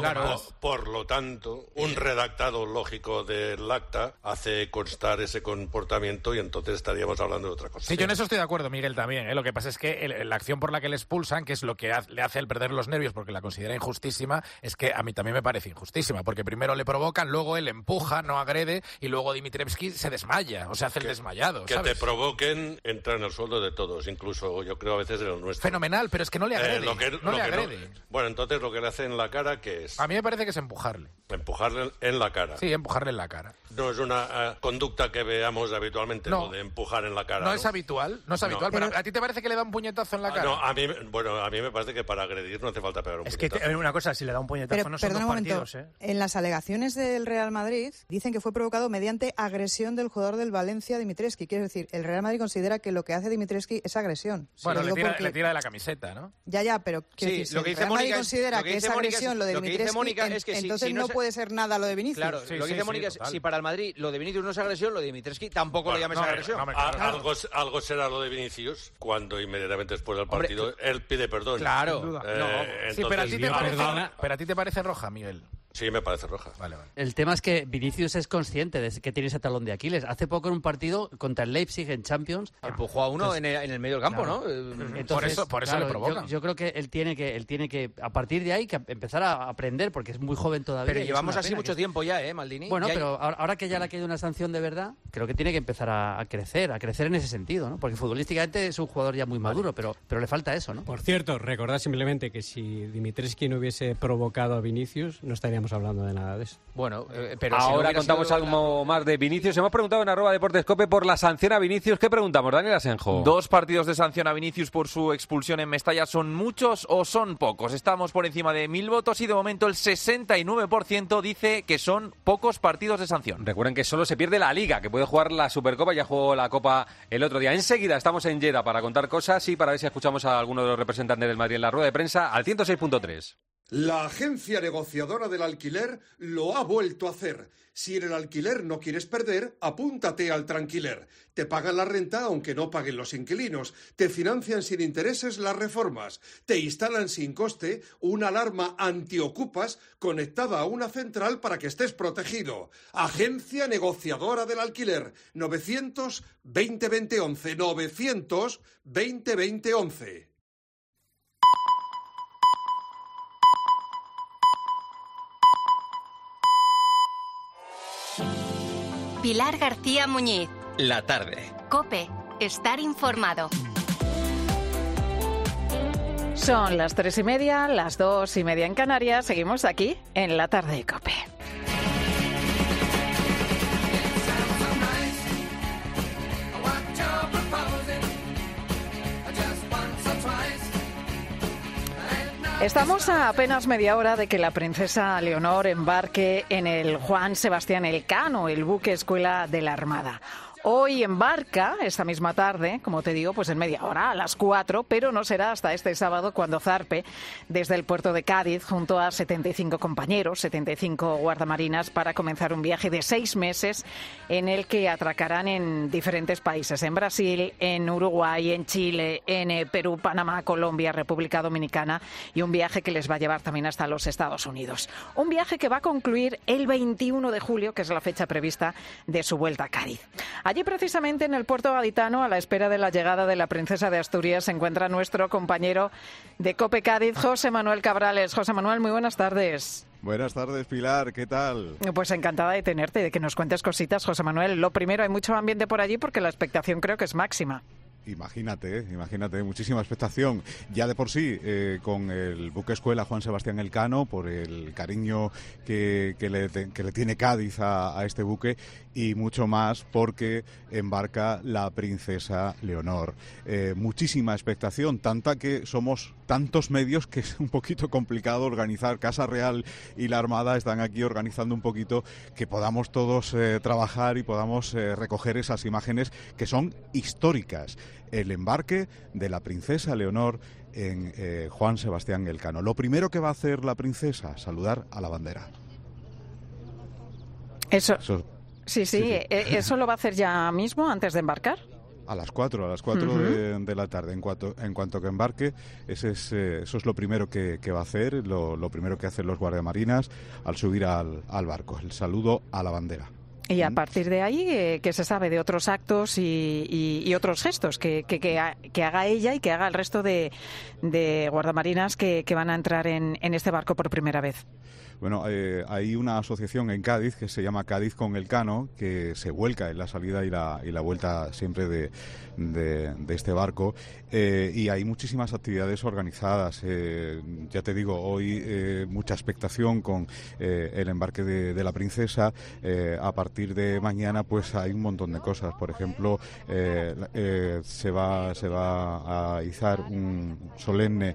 Por lo tanto, un redactado lógico del acta hace constar ese comportamiento y entonces estaríamos hablando de otra cosa. Sí, yo en eso estoy de acuerdo, Miguel, también. Lo que pasa es que la acción por la que le expulsan, que es lo que le hace el perder los nervios porque la considera injustísima, es que a mí también me parece injustísima. Porque primero le provocan, luego él empuja, no agrede, y luego Dimitrievski se desmaya, o sea, hace el desmayado, que ¿sabes? te provoquen, entra en el sueldo de todos, incluso yo creo a veces en el nuestro. Fenomenal, pero es que no le agrede. No le agrede. Bueno, entonces lo que le hace en la cara, ¿qué es? A mí me parece que es empujarle. Empujarle en la cara. Sí, empujarle en la cara. No es una conducta que veamos habitualmente, no. Lo de empujar en la cara. No es habitual, pero ¿a ti te parece que le da un puñetazo en la cara? No, a mí me parece que para agredir no hace falta pegar un puñetazo. Es que una cosa, si le da un puñetazo no son 2 partidos, ¿eh? En las alegaciones del Real Madrid dicen que fue provocado mediante agresión del jugador del Valencia, Dimitrievski. Quiere decir, el Real Madrid considera que lo que hace Dimitrievski es agresión. Bueno, le tira de la camiseta, ¿no? Ya, pero sí, lo que dice el Real Madrid considera que es agresión lo de Dimitrievski, entonces no puede ser nada lo de Vinicius. Claro, lo que dice Mónica es si para el Madrid lo de Vinicius no es agresión, lo de Dimitrievski tampoco le llames agresión. Algo será lo de Vinicius cuando inmediatamente después del partido él pide perdón. Claro. Sí, pero a ti te parece roja, Miguel. Sí, me parece roja. Vale. El tema es que Vinicius es consciente de que tiene ese talón de Aquiles. Hace poco en un partido contra el Leipzig en Champions empujó a uno en el medio del campo, claro. ¿no? Entonces, por eso le provocan. Yo creo que él tiene que a partir de ahí que empezar a aprender porque es muy joven todavía. Pero llevamos así mucho tiempo ya, Maldini. Bueno, pero ahora que ya le ha caído una sanción de verdad, creo que tiene que empezar a crecer en ese sentido, ¿no? Porque futbolísticamente es un jugador ya muy maduro, pero le falta eso, ¿no? Por cierto, recordad simplemente que si Dimitrievski no hubiese provocado a Vinicius, no estaríamos estaríamos hablando de nada de eso. Bueno, pero ahora si no contamos sido algo más de Vinicius. Hemos preguntado en @deportescope por la sanción a Vinicius. ¿Qué preguntamos, Daniel Asenjo? 2 partidos de sanción a Vinicius por su expulsión en Mestalla. ¿Son muchos o son pocos? Estamos por encima de 1000 votos y de momento el 69% dice que son pocos partidos de sanción. Recuerden que solo se pierde la Liga, que puede jugar la Supercopa. Ya jugó la Copa el otro día. Enseguida estamos en Lleida para contar cosas y para ver si escuchamos a alguno de los representantes del Madrid en la rueda de prensa al 106.3. La agencia negociadora del alquiler lo ha vuelto a hacer. Si en el alquiler no quieres perder, apúntate al Tranquiler. Te pagan la renta aunque no paguen los inquilinos. Te financian sin intereses las reformas. Te instalan sin coste una alarma antiocupas conectada a una central para que estés protegido. Agencia negociadora del alquiler. 900 20 20 11. 900 20 20 11. Pilar García Muñiz. La tarde. COPE. Estar informado. Son las 3:30, las 2:30 en Canarias. Seguimos aquí en la tarde de COPE. Estamos a apenas media hora de que la princesa Leonor embarque en el Juan Sebastián Elcano, el buque escuela de la Armada. Hoy embarca, esta misma tarde, como te digo, pues en media hora, a las 4, pero no será hasta este sábado cuando zarpe desde el puerto de Cádiz junto a 75 compañeros, 75 guardamarinas, para comenzar un viaje de 6 meses en el que atracarán en diferentes países, en Brasil, en Uruguay, en Chile, en Perú, Panamá, Colombia, República Dominicana, y un viaje que les va a llevar también hasta los Estados Unidos. Un viaje que va a concluir el 21 de julio, que es la fecha prevista de su vuelta a Cádiz. Allí, precisamente en el puerto gaditano, a la espera de la llegada de la princesa de Asturias, se encuentra nuestro compañero de COPE Cádiz, José Manuel Cabrales. José Manuel, muy buenas tardes. Buenas tardes, Pilar, ¿qué tal? Pues encantada de tenerte y de que nos cuentes cositas, José Manuel. Lo primero, hay mucho ambiente por allí porque la expectación creo que es máxima. Imagínate, muchísima expectación. Ya de por sí, con el buque escuela Juan Sebastián Elcano, por el cariño que le tiene Cádiz a este buque, y mucho más porque embarca la princesa Leonor. Muchísima expectación, tanta que somos tantos medios que es un poquito complicado organizar. Casa Real y la Armada están aquí organizando un poquito que podamos todos trabajar y podamos recoger esas imágenes que son históricas. El embarque de la princesa Leonor en Juan Sebastián Elcano. Lo primero que va a hacer la princesa, saludar a la bandera. Eso. Sí. ¿Eso lo va a hacer ya mismo, antes de embarcar? A las 4 de la tarde, en cuanto que embarque. Eso es lo primero que va a hacer, lo primero que hacen los guardiamarinas al subir al barco, el saludo a la bandera. Y a partir de ahí, ¿qué se sabe de otros actos y otros gestos que haga ella y que haga el resto de guardamarinas que van a entrar en este barco por primera vez? Bueno, hay una asociación en Cádiz que se llama Cádiz con Elcano, que se vuelca en la salida y la vuelta siempre de este barco, y hay muchísimas actividades organizadas. Ya te digo, hoy mucha expectación con el embarque de la princesa. A partir de mañana pues hay un montón de cosas. Por ejemplo, se va a izar un solemne...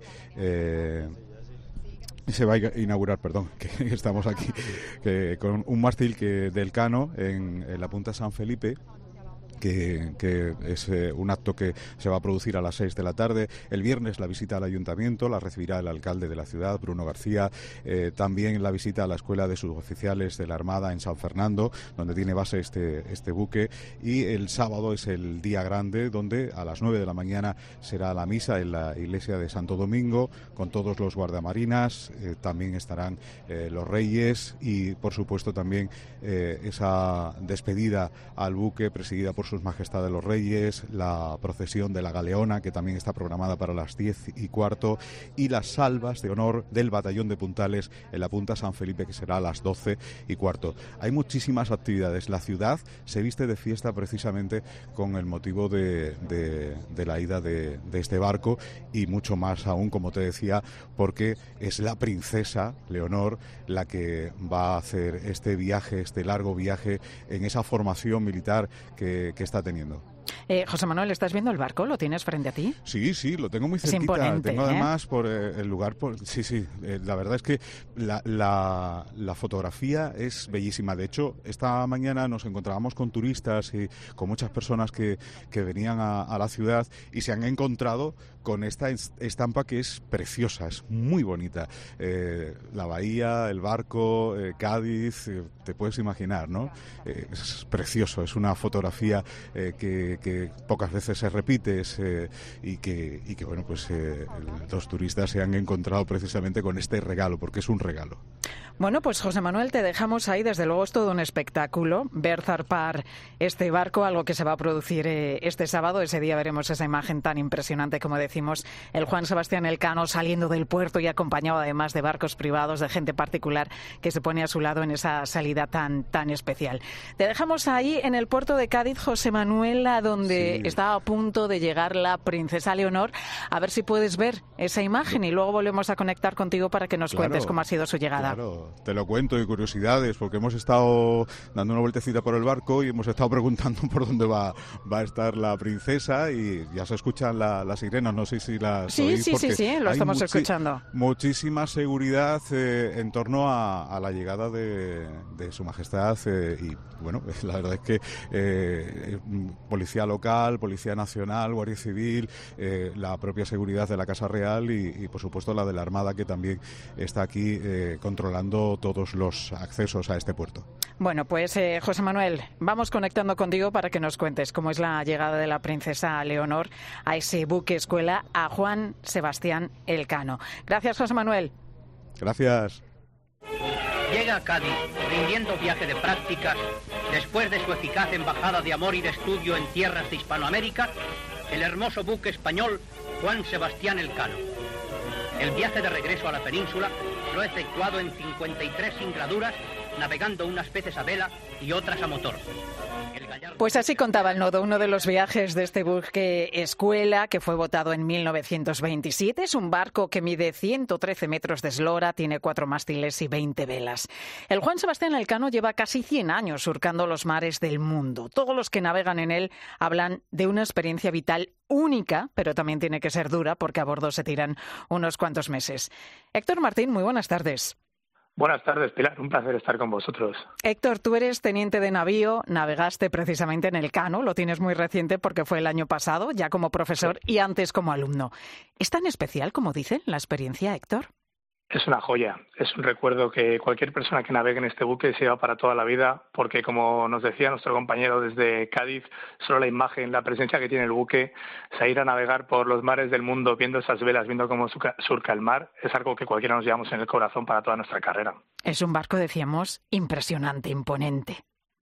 Se va a inaugurar, que estamos aquí, con un mástil del Cano en la punta San Felipe, que es un acto que se va a producir a las 6 de la tarde. El viernes la visita al ayuntamiento, la recibirá el alcalde de la ciudad, Bruno García. También la visita a la escuela de suboficiales de la Armada en San Fernando, donde tiene base este buque. Y el sábado es el día grande, donde a las 9 de la mañana será la misa en la iglesia de Santo Domingo, con todos los guardamarinas. También estarán los reyes y, por supuesto, también esa despedida al buque presidida por su sus majestades los reyes, la procesión de la Galeona, que también está programada para las 10:15, y las salvas de honor del batallón de puntales en la Punta San Felipe, que será a las 12:15. Hay muchísimas actividades. La ciudad se viste de fiesta precisamente con el motivo de la ida de este barco, y mucho más aún, como te decía, porque es la princesa Leonor la que va a hacer este viaje, este largo viaje en esa formación militar que está teniendo. José Manuel, ¿estás viendo el barco? ¿Lo tienes frente a ti? Sí, lo tengo muy cerquita. Es imponente, tengo además por el lugar. La verdad es que la fotografía es bellísima. De hecho, esta mañana nos encontrábamos con turistas y con muchas personas que venían a la ciudad y se han encontrado con esta estampa que es preciosa, es muy bonita. La bahía, el barco, Cádiz, te puedes imaginar, ¿no? Es precioso, es una fotografía que pocas veces se repite y que bueno, pues los turistas se han encontrado precisamente con este regalo, porque es un regalo. Bueno, pues José Manuel, te dejamos ahí. Desde luego es todo un espectáculo ver zarpar este barco, algo que se va a producir este sábado. Ese día veremos esa imagen tan impresionante, como decimos, el Juan Sebastián Elcano saliendo del puerto y acompañado además de barcos privados, de gente particular que se pone a su lado en esa salida tan especial. Te dejamos ahí en el puerto de Cádiz, José Manuel, a donde estaba a punto de llegar la princesa Leonor. A ver si puedes ver esa imagen y luego volvemos a conectar contigo para que nos cuentes cómo ha sido su llegada. Claro, te lo cuento, y curiosidades, porque hemos estado dando una vueltecita por el barco y hemos estado preguntando por dónde va a estar la princesa, y ya se escuchan las sirenas, no sé si las oís. Sí, lo estamos escuchando. Muchísima seguridad en torno a la llegada de su majestad, y bueno, la verdad es que policía local, policía nacional, guardia civil, la propia seguridad de la Casa Real y por supuesto la de la Armada, que también está aquí controlando todos los accesos a este puerto. Bueno, pues José Manuel, vamos conectando contigo para que nos cuentes cómo es la llegada de la princesa Leonor a ese buque escuela, a Juan Sebastián Elcano. Gracias, José Manuel. Gracias. Llega a Cádiz, rindiendo viaje de prácticas, después de su eficaz embajada de amor y de estudio en tierras de Hispanoamérica, el hermoso buque español Juan Sebastián Elcano. El viaje de regreso a la península lo ha efectuado en 53 singraduras, navegando unas veces a vela y otras a motor. Pues así contaba el Nodo, uno de los viajes de este buque escuela que fue votado en 1927. Es un barco que mide 113 metros de eslora, tiene 4 mástiles y 20 velas. El Juan Sebastián Elcano lleva casi 100 años surcando los mares del mundo. Todos los que navegan en él hablan de una experiencia vital única, pero también tiene que ser dura porque a bordo se tiran unos cuantos meses. Héctor Martín, muy buenas tardes. Buenas tardes, Pilar. Un placer estar con vosotros. Héctor, tú eres teniente de navío, navegaste precisamente en Elcano, lo tienes muy reciente porque fue el año pasado, ya como profesor y antes como alumno. ¿Es tan especial como dicen la experiencia, Héctor? Es una joya, es un recuerdo que cualquier persona que navegue en este buque se lleva para toda la vida, porque como nos decía nuestro compañero desde Cádiz, solo la imagen, la presencia que tiene el buque, salir a navegar por los mares del mundo, viendo esas velas, viendo cómo surca el mar, es algo que cualquiera nos llevamos en el corazón para toda nuestra carrera. Es un barco, decíamos, impresionante, imponente.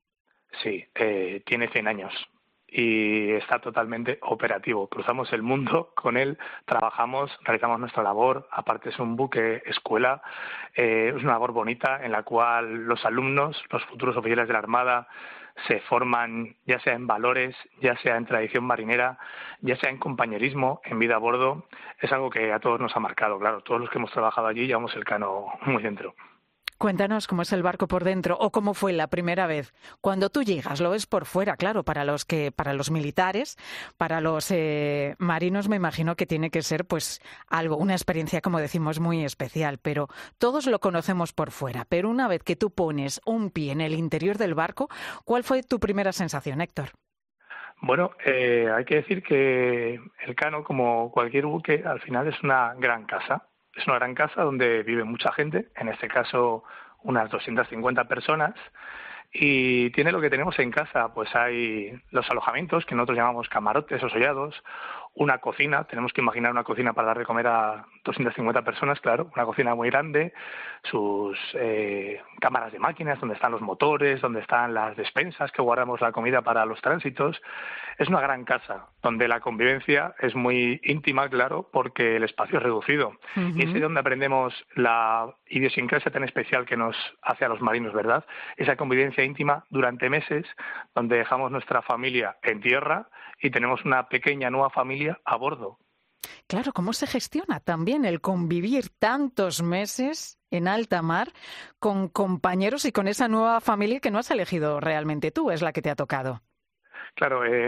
Sí, tiene 100 años. Y está totalmente operativo. Cruzamos el mundo con él, trabajamos, realizamos nuestra labor. Aparte es un buque escuela, es una labor bonita en la cual los alumnos, los futuros oficiales de la Armada, se forman ya sea en valores, ya sea en tradición marinera, ya sea en compañerismo, en vida a bordo. Es algo que a todos nos ha marcado, claro. Todos los que hemos trabajado allí llevamos Elcano muy dentro. Cuéntanos cómo es el barco por dentro o cómo fue la primera vez. Cuando tú llegas, lo ves por fuera, claro, para los militares, para los marinos me imagino que tiene que ser pues algo, una experiencia, como decimos, muy especial, pero todos lo conocemos por fuera. Pero una vez que tú pones un pie en el interior del barco, ¿cuál fue tu primera sensación, Héctor? Bueno, hay que decir que Elcano, como cualquier buque, al final es una gran casa. Es una gran casa donde vive mucha gente, en este caso unas 250 personas, y tiene lo que tenemos en casa, pues hay los alojamientos, que nosotros llamamos camarotes o sollados, una cocina, tenemos que imaginar una cocina para dar de comer a 250 personas, claro, una cocina muy grande, sus cámaras de máquinas, donde están los motores, donde están las despensas que guardamos la comida para los tránsitos. Es una gran casa, donde la convivencia es muy íntima, claro, porque el espacio es reducido. Y es donde aprendemos la idiosincrasia tan especial que nos hace a los marinos, ¿verdad? Esa convivencia íntima durante meses, donde dejamos nuestra familia en tierra y tenemos una pequeña nueva familia a bordo. Claro, ¿cómo se gestiona también el convivir tantos meses en alta mar con compañeros y con esa nueva familia que no has elegido realmente tú, es la que te ha tocado? Claro, es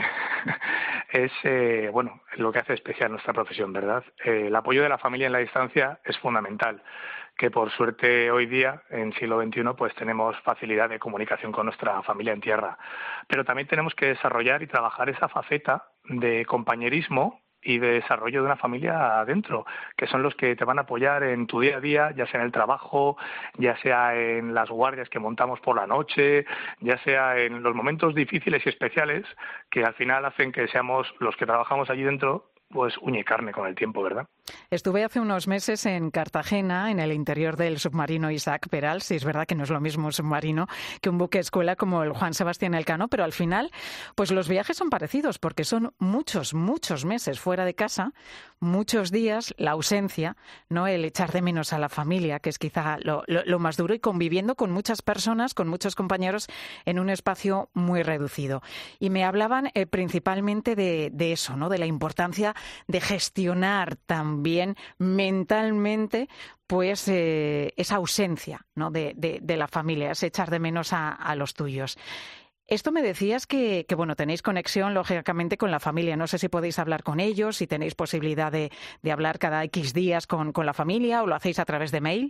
lo que hace especial nuestra profesión, ¿verdad? El apoyo de la familia en la distancia es fundamental, que por suerte hoy día, en siglo XXI, pues tenemos facilidad de comunicación con nuestra familia en tierra. Pero también tenemos que desarrollar y trabajar esa faceta de compañerismo y de desarrollo de una familia adentro, que son los que te van a apoyar en tu día a día, ya sea en el trabajo, ya sea en las guardias que montamos por la noche, ya sea en los momentos difíciles y especiales que al final hacen que seamos los que trabajamos allí dentro, pues uña y carne con el tiempo, ¿verdad? Estuve hace unos meses en Cartagena, en el interior del submarino Isaac Peral. Sí, es verdad que no es lo mismo un submarino que un buque escuela como el Juan Sebastián Elcano, pero al final, pues los viajes son parecidos porque son muchos meses fuera de casa, muchos días, la ausencia, ¿no? El echar de menos a la familia, que es quizá lo más duro, y conviviendo con muchas personas, con muchos compañeros en un espacio muy reducido. Y me hablaban principalmente de eso, ¿no? De la importancia de gestionar también mentalmente pues esa ausencia, ¿no? de la familia, ese echar de menos a los tuyos. Esto me decías que bueno, tenéis conexión lógicamente con la familia. No sé si podéis hablar con ellos, si tenéis posibilidad de hablar cada X días con la familia, o lo hacéis a través de mail.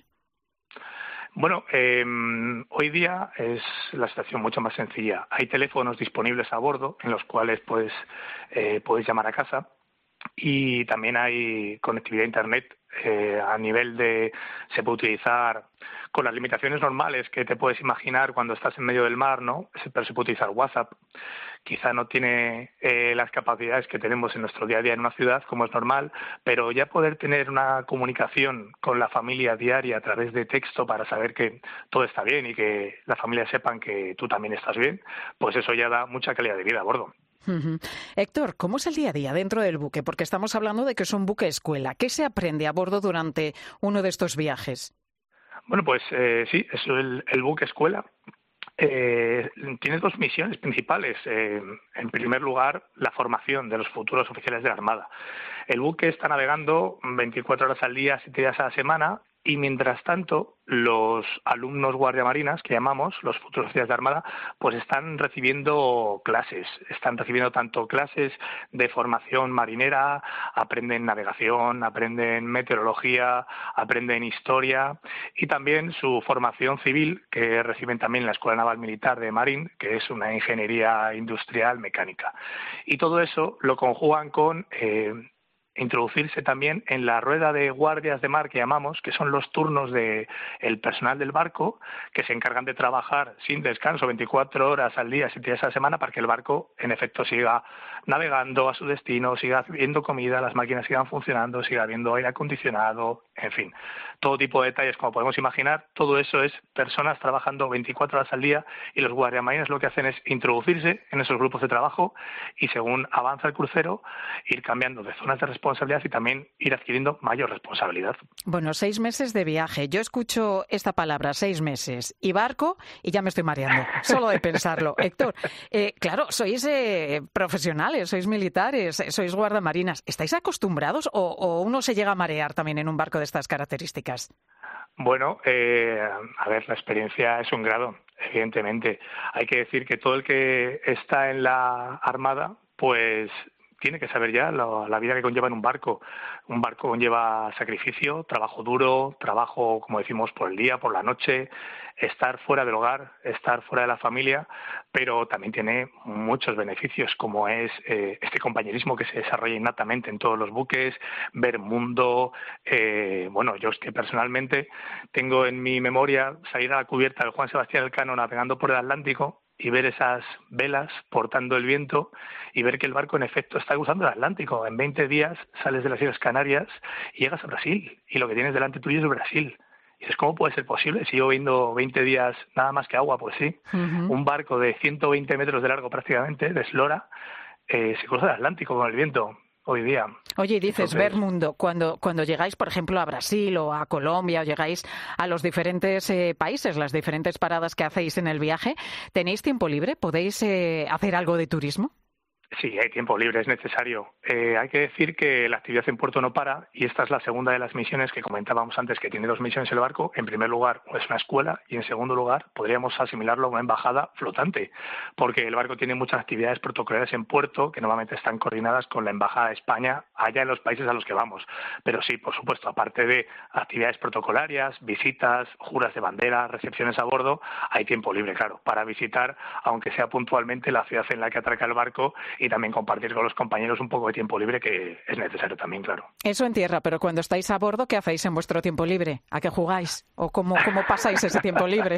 Bueno, hoy día es la situación mucho más sencilla. Hay teléfonos disponibles a bordo en los cuales puedes llamar a casa. Y también hay conectividad a Internet a nivel de... Se puede utilizar con las limitaciones normales que te puedes imaginar cuando estás en medio del mar, ¿no? Pero se puede utilizar WhatsApp. Quizá no tiene las capacidades que tenemos en nuestro día a día en una ciudad, como es normal, pero ya poder tener una comunicación con la familia diaria a través de texto para saber que todo está bien y que la familia sepan que tú también estás bien, pues eso ya da mucha calidad de vida a bordo. Héctor, ¿cómo es el día a día dentro del buque? Porque estamos hablando de que es un buque escuela. ¿Qué se aprende a bordo durante uno de estos viajes? Bueno, pues sí, es el buque escuela. Tiene dos misiones principales. En primer lugar, la formación de los futuros oficiales de la Armada. El buque está navegando 24 horas al día, 7 días a la semana, y mientras tanto los alumnos guardiamarinas, que llamamos, los futuros oficiales de Armada, pues están recibiendo clases. Están recibiendo tanto clases de formación marinera, aprenden navegación, aprenden meteorología, aprenden historia, y también su formación civil, que reciben también en la Escuela Naval Militar de Marín, que es una ingeniería industrial mecánica. Y todo eso lo conjugan con... introducirse también en la rueda de guardias de mar que llamamos, que son los turnos del personal del barco, que se encargan de trabajar sin descanso 24 horas al día, 7 días a la semana, para que el barco en efecto siga navegando a su destino, siga habiendo comida, las máquinas sigan funcionando, siga habiendo aire acondicionado, en fin, todo tipo de detalles como podemos imaginar. Todo eso es personas trabajando 24 horas al día, y los guardiamarines lo que hacen es introducirse en esos grupos de trabajo y, según avanza el crucero, ir cambiando de zonas de responsabilidad y también ir adquiriendo mayor responsabilidad. Bueno, 6 meses de viaje. Yo escucho esta palabra, 6 meses, y barco, y ya me estoy mareando, solo de pensarlo. Héctor, claro, sois profesionales, sois militares, sois guardamarinas. ¿Estáis acostumbrados o uno se llega a marear también en un barco de estas características? Bueno, a ver, la experiencia es un grado, evidentemente. Hay que decir que todo el que está en la Armada, pues tiene que saber ya la vida que conlleva en un barco. Un barco conlleva sacrificio, trabajo duro, trabajo, como decimos, por el día, por la noche, estar fuera del hogar, estar fuera de la familia, pero también tiene muchos beneficios, como es este compañerismo que se desarrolla innatamente en todos los buques, ver mundo. Bueno, yo es que personalmente tengo en mi memoria salir a la cubierta del Juan Sebastián Elcano navegando por el Atlántico, y ver esas velas portando el viento y ver que el barco en efecto está cruzando el Atlántico. En 20 días sales de las Islas Canarias y llegas a Brasil y lo que tienes delante tuyo es Brasil. Y dices, ¿cómo puede ser posible? Si yo viendo 20 días nada más que agua, pues sí. Un barco de 120 metros de largo prácticamente, de eslora, se cruza el Atlántico con el viento hoy día. Oye, y dices, ver mundo, cuando llegáis, por ejemplo, a Brasil o a Colombia, o llegáis a los diferentes países, las diferentes paradas que hacéis en el viaje, ¿tenéis tiempo libre? ¿Podéis hacer algo de turismo? Sí, hay tiempo libre, es necesario. Hay que decir que la actividad en puerto no para y esta es la segunda de las misiones que comentábamos antes, que tiene 2 misiones el barco. En primer lugar, es una escuela y en segundo lugar, podríamos asimilarlo a una embajada flotante, porque el barco tiene muchas actividades protocolares en puerto que normalmente están coordinadas con la Embajada de España allá en los países a los que vamos. Pero sí, por supuesto, aparte de actividades protocolarias, visitas, juras de bandera, recepciones a bordo, hay tiempo libre, claro, para visitar, aunque sea puntualmente, la ciudad en la que atraca el barco y también compartir con los compañeros un poco de tiempo libre que es necesario también, claro. Eso en tierra, pero cuando estáis a bordo, ¿qué hacéis en vuestro tiempo libre? ¿A qué jugáis? ¿O cómo pasáis ese tiempo libre?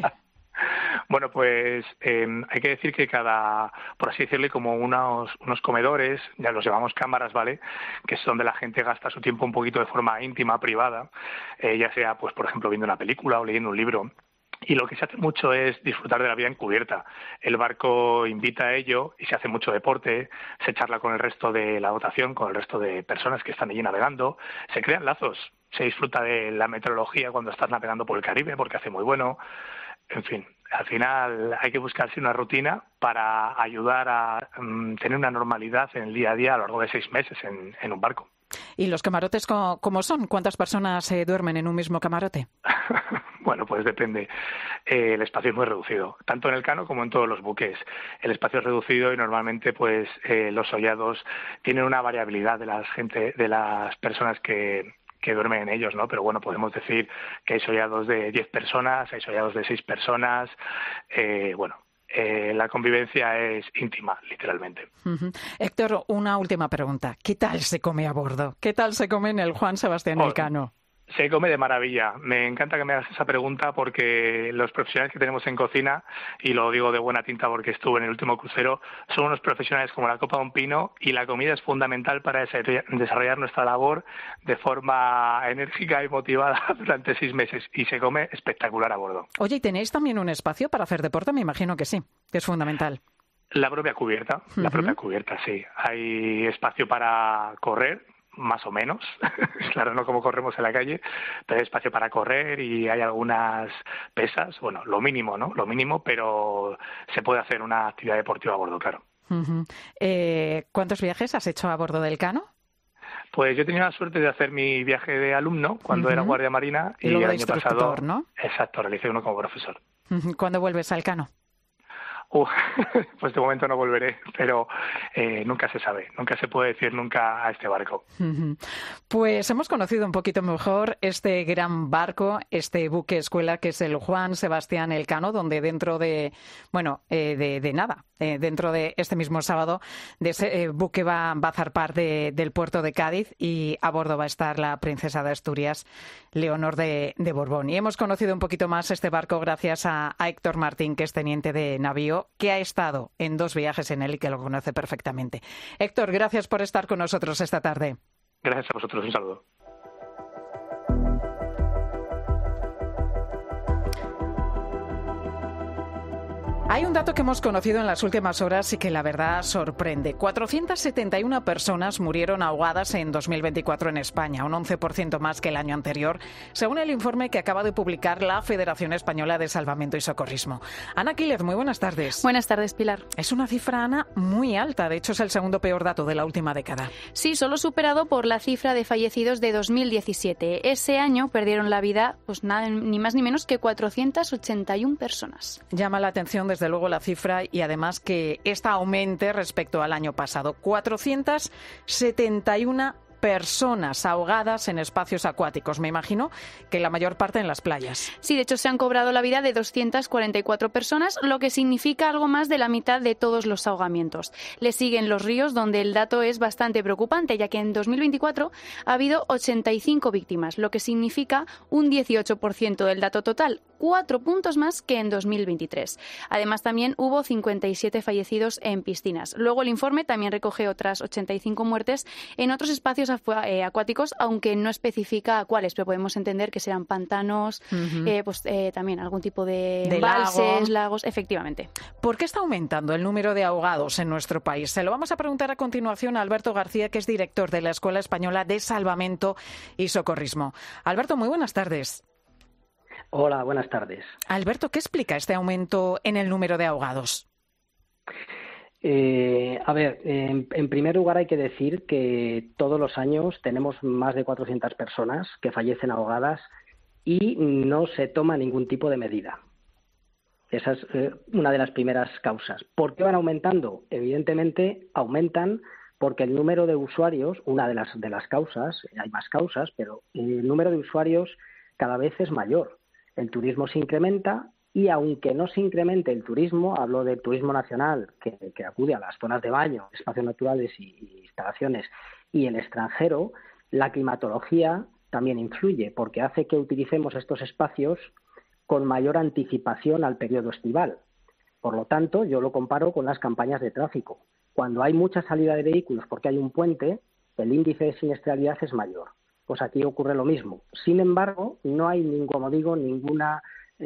Bueno, pues hay que decir que por así decirlo, como unos comedores, ya los llamamos cámaras, ¿vale? Que es donde la gente gasta su tiempo un poquito de forma íntima, privada, ya sea, pues por ejemplo, viendo una película o leyendo un libro. Y lo que se hace mucho es disfrutar de la vida encubierta. El barco invita a ello y se hace mucho deporte, se charla con el resto de la dotación, con el resto de personas que están allí navegando, se crean lazos, se disfruta de la meteorología cuando estás navegando por el Caribe porque hace muy bueno. En fin, al final hay que buscarse una rutina para ayudar a tener una normalidad en el día a día a lo largo de 6 meses en un barco. ¿Y los camarotes cómo son? ¿Cuántas personas duermen en un mismo camarote? Bueno, pues depende. El espacio es muy reducido, tanto en el Cano como en todos los buques. El espacio es reducido y normalmente pues los sollados tienen una variabilidad de las personas que duermen en ellos, ¿no? Pero bueno, podemos decir que hay sollados de 10 personas, hay sollados de 6 personas, la convivencia es íntima, literalmente. Héctor, una última pregunta. ¿Qué tal se come a bordo? ¿Qué tal se come en el Juan Sebastián Elcano? Se come de maravilla. Me encanta que me hagas esa pregunta porque los profesionales que tenemos en cocina, y lo digo de buena tinta porque estuve en el último crucero, son unos profesionales como la copa de un pino y la comida es fundamental para desarrollar nuestra labor de forma enérgica y motivada durante 6 meses y se come espectacular a bordo. Oye, ¿y tenéis también un espacio para hacer deporte? Me imagino que sí, que es fundamental. La propia cubierta, sí. Hay espacio para correr, más o menos, claro, no como corremos en la calle, pero hay espacio para correr y hay algunas pesas, bueno, lo mínimo, ¿no? Lo mínimo, pero se puede hacer una actividad deportiva a bordo, claro. ¿Cuántos viajes has hecho a bordo del Cano? Pues yo he tenido la suerte de hacer mi viaje de alumno cuando era guardia marina y luego el de año pasado, ¿no? Exacto, realicé uno como profesor. ¿Cuándo vuelves al Cano? Pues de momento no volveré, pero nunca se sabe, nunca se puede decir nunca a este barco. Pues hemos conocido un poquito mejor este gran barco, este buque escuela que es el Juan Sebastián Elcano, donde dentro de dentro de este mismo sábado, de ese buque va a zarpar del puerto de Cádiz y a bordo va a estar la princesa de Asturias, Leonor de Borbón. Y hemos conocido un poquito más este barco gracias a Héctor Martín, que es teniente de navío, que ha estado en 2 viajes en él y que lo conoce perfectamente. Héctor, gracias por estar con nosotros esta tarde. Gracias a vosotros, un saludo. Hay un dato que hemos conocido en las últimas horas y que la verdad sorprende. 471 personas murieron ahogadas en 2024 en España, un 11% más que el año anterior, según el informe que acaba de publicar la Federación Española de Salvamento y Socorrismo. Ana Quílez, muy buenas tardes. Buenas tardes, Pilar. Es una cifra, Ana, muy alta. De hecho, es el segundo peor dato de la última década. Sí, solo superado por la cifra de fallecidos de 2017. Ese año perdieron la vida, pues nada, ni más ni menos que 481 personas. Llama la atención desde luego la cifra y además que esta aumente respecto al año pasado. 471 personas ahogadas en espacios acuáticos. Me imagino que la mayor parte en las playas. Sí, de hecho se han cobrado la vida de 244 personas, lo que significa algo más de la mitad de todos los ahogamientos. Le siguen los ríos, donde el dato es bastante preocupante, ya que en 2024 ha habido 85 víctimas, lo que significa un 18% del dato total. 4 puntos más que en 2023. Además, también hubo 57 fallecidos en piscinas. Luego, el informe también recoge otras 85 muertes en otros espacios acuáticos, aunque no especifica cuáles, pero podemos entender que serán pantanos, también algún tipo de embalses, lagos, efectivamente. ¿Por qué está aumentando el número de ahogados en nuestro país? Se lo vamos a preguntar a continuación a Alberto García, que es director de la Escuela Española de Salvamento y Socorrismo. Alberto, muy buenas tardes. Hola, buenas tardes. Alberto, ¿qué explica este aumento en el número de ahogados? En primer lugar hay que decir que todos los años tenemos más de 400 personas que fallecen ahogadas y no se toma ningún tipo de medida. Esa es una de las primeras causas. ¿Por qué van aumentando? Evidentemente aumentan porque el número de usuarios, una de las causas, hay más causas, pero el número de usuarios cada vez es mayor. El turismo se incrementa y aunque no se incremente el turismo, hablo del turismo nacional que acude a las zonas de baño, espacios naturales y instalaciones, y el extranjero, la climatología también influye porque hace que utilicemos estos espacios con mayor anticipación al periodo estival. Por lo tanto, yo lo comparo con las campañas de tráfico. Cuando hay mucha salida de vehículos porque hay un puente, el índice de siniestralidad es mayor. Pues aquí ocurre lo mismo. Sin embargo, no hay, como digo, ninguna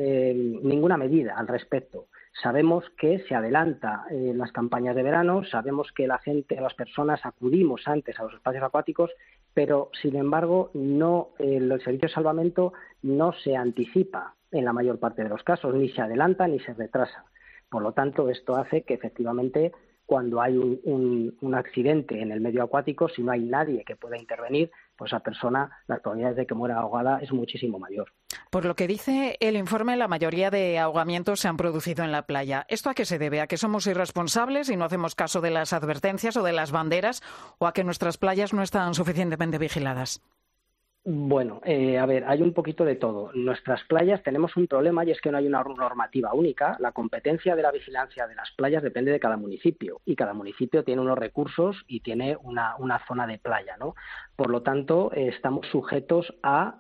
medida al respecto. Sabemos que se adelanta las campañas de verano, sabemos que las personas acudimos antes a los espacios acuáticos, pero sin embargo el servicio de salvamento no se anticipa en la mayor parte de los casos, ni se adelanta ni se retrasa. Por lo tanto, esto hace que efectivamente cuando hay un accidente en el medio acuático, si no hay nadie que pueda intervenir, pues esa persona, las probabilidades de que muera ahogada es muchísimo mayor. Por lo que dice el informe, la mayoría de ahogamientos se han producido en la playa. ¿Esto a qué se debe? ¿A que somos irresponsables y no hacemos caso de las advertencias o de las banderas, o a que nuestras playas no están suficientemente vigiladas? Bueno, hay un poquito de todo. En nuestras playas tenemos un problema y es que no hay una normativa única. La competencia de la vigilancia de las playas depende de cada municipio y cada municipio tiene unos recursos y tiene una zona de playa, ¿no? Por lo tanto, estamos sujetos a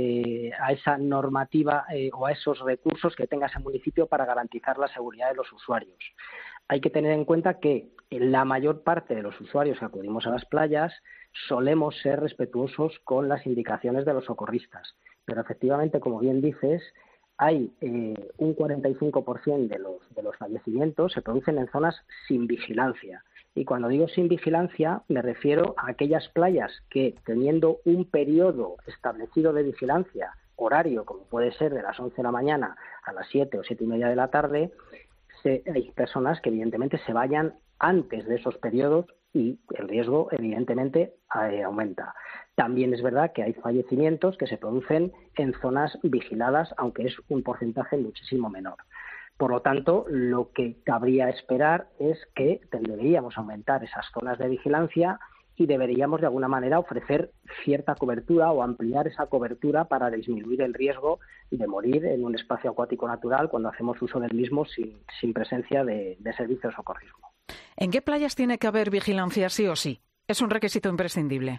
esa normativa o a esos recursos que tenga ese municipio para garantizar la seguridad de los usuarios. Hay que tener en cuenta que la mayor parte de los usuarios que acudimos a las playas solemos ser respetuosos con las indicaciones de los socorristas. Pero efectivamente, como bien dices, hay un 45% de los fallecimientos se producen en zonas sin vigilancia. Y cuando digo sin vigilancia, me refiero a aquellas playas que, teniendo un periodo establecido de vigilancia, horario, como puede ser de las 11 de la mañana a las 7 o 7:30 de la tarde, hay personas que evidentemente se vayan antes de esos periodos y el riesgo evidentemente aumenta. También es verdad que hay fallecimientos que se producen en zonas vigiladas, aunque es un porcentaje muchísimo menor. Por lo tanto, lo que cabría esperar es que deberíamos aumentar esas zonas de vigilancia y deberíamos de alguna manera ofrecer cierta cobertura o ampliar esa cobertura para disminuir el riesgo de morir en un espacio acuático natural cuando hacemos uso del mismo sin presencia de servicio de socorrismo. ¿En qué playas tiene que haber vigilancia sí o sí? ¿Es un requisito imprescindible?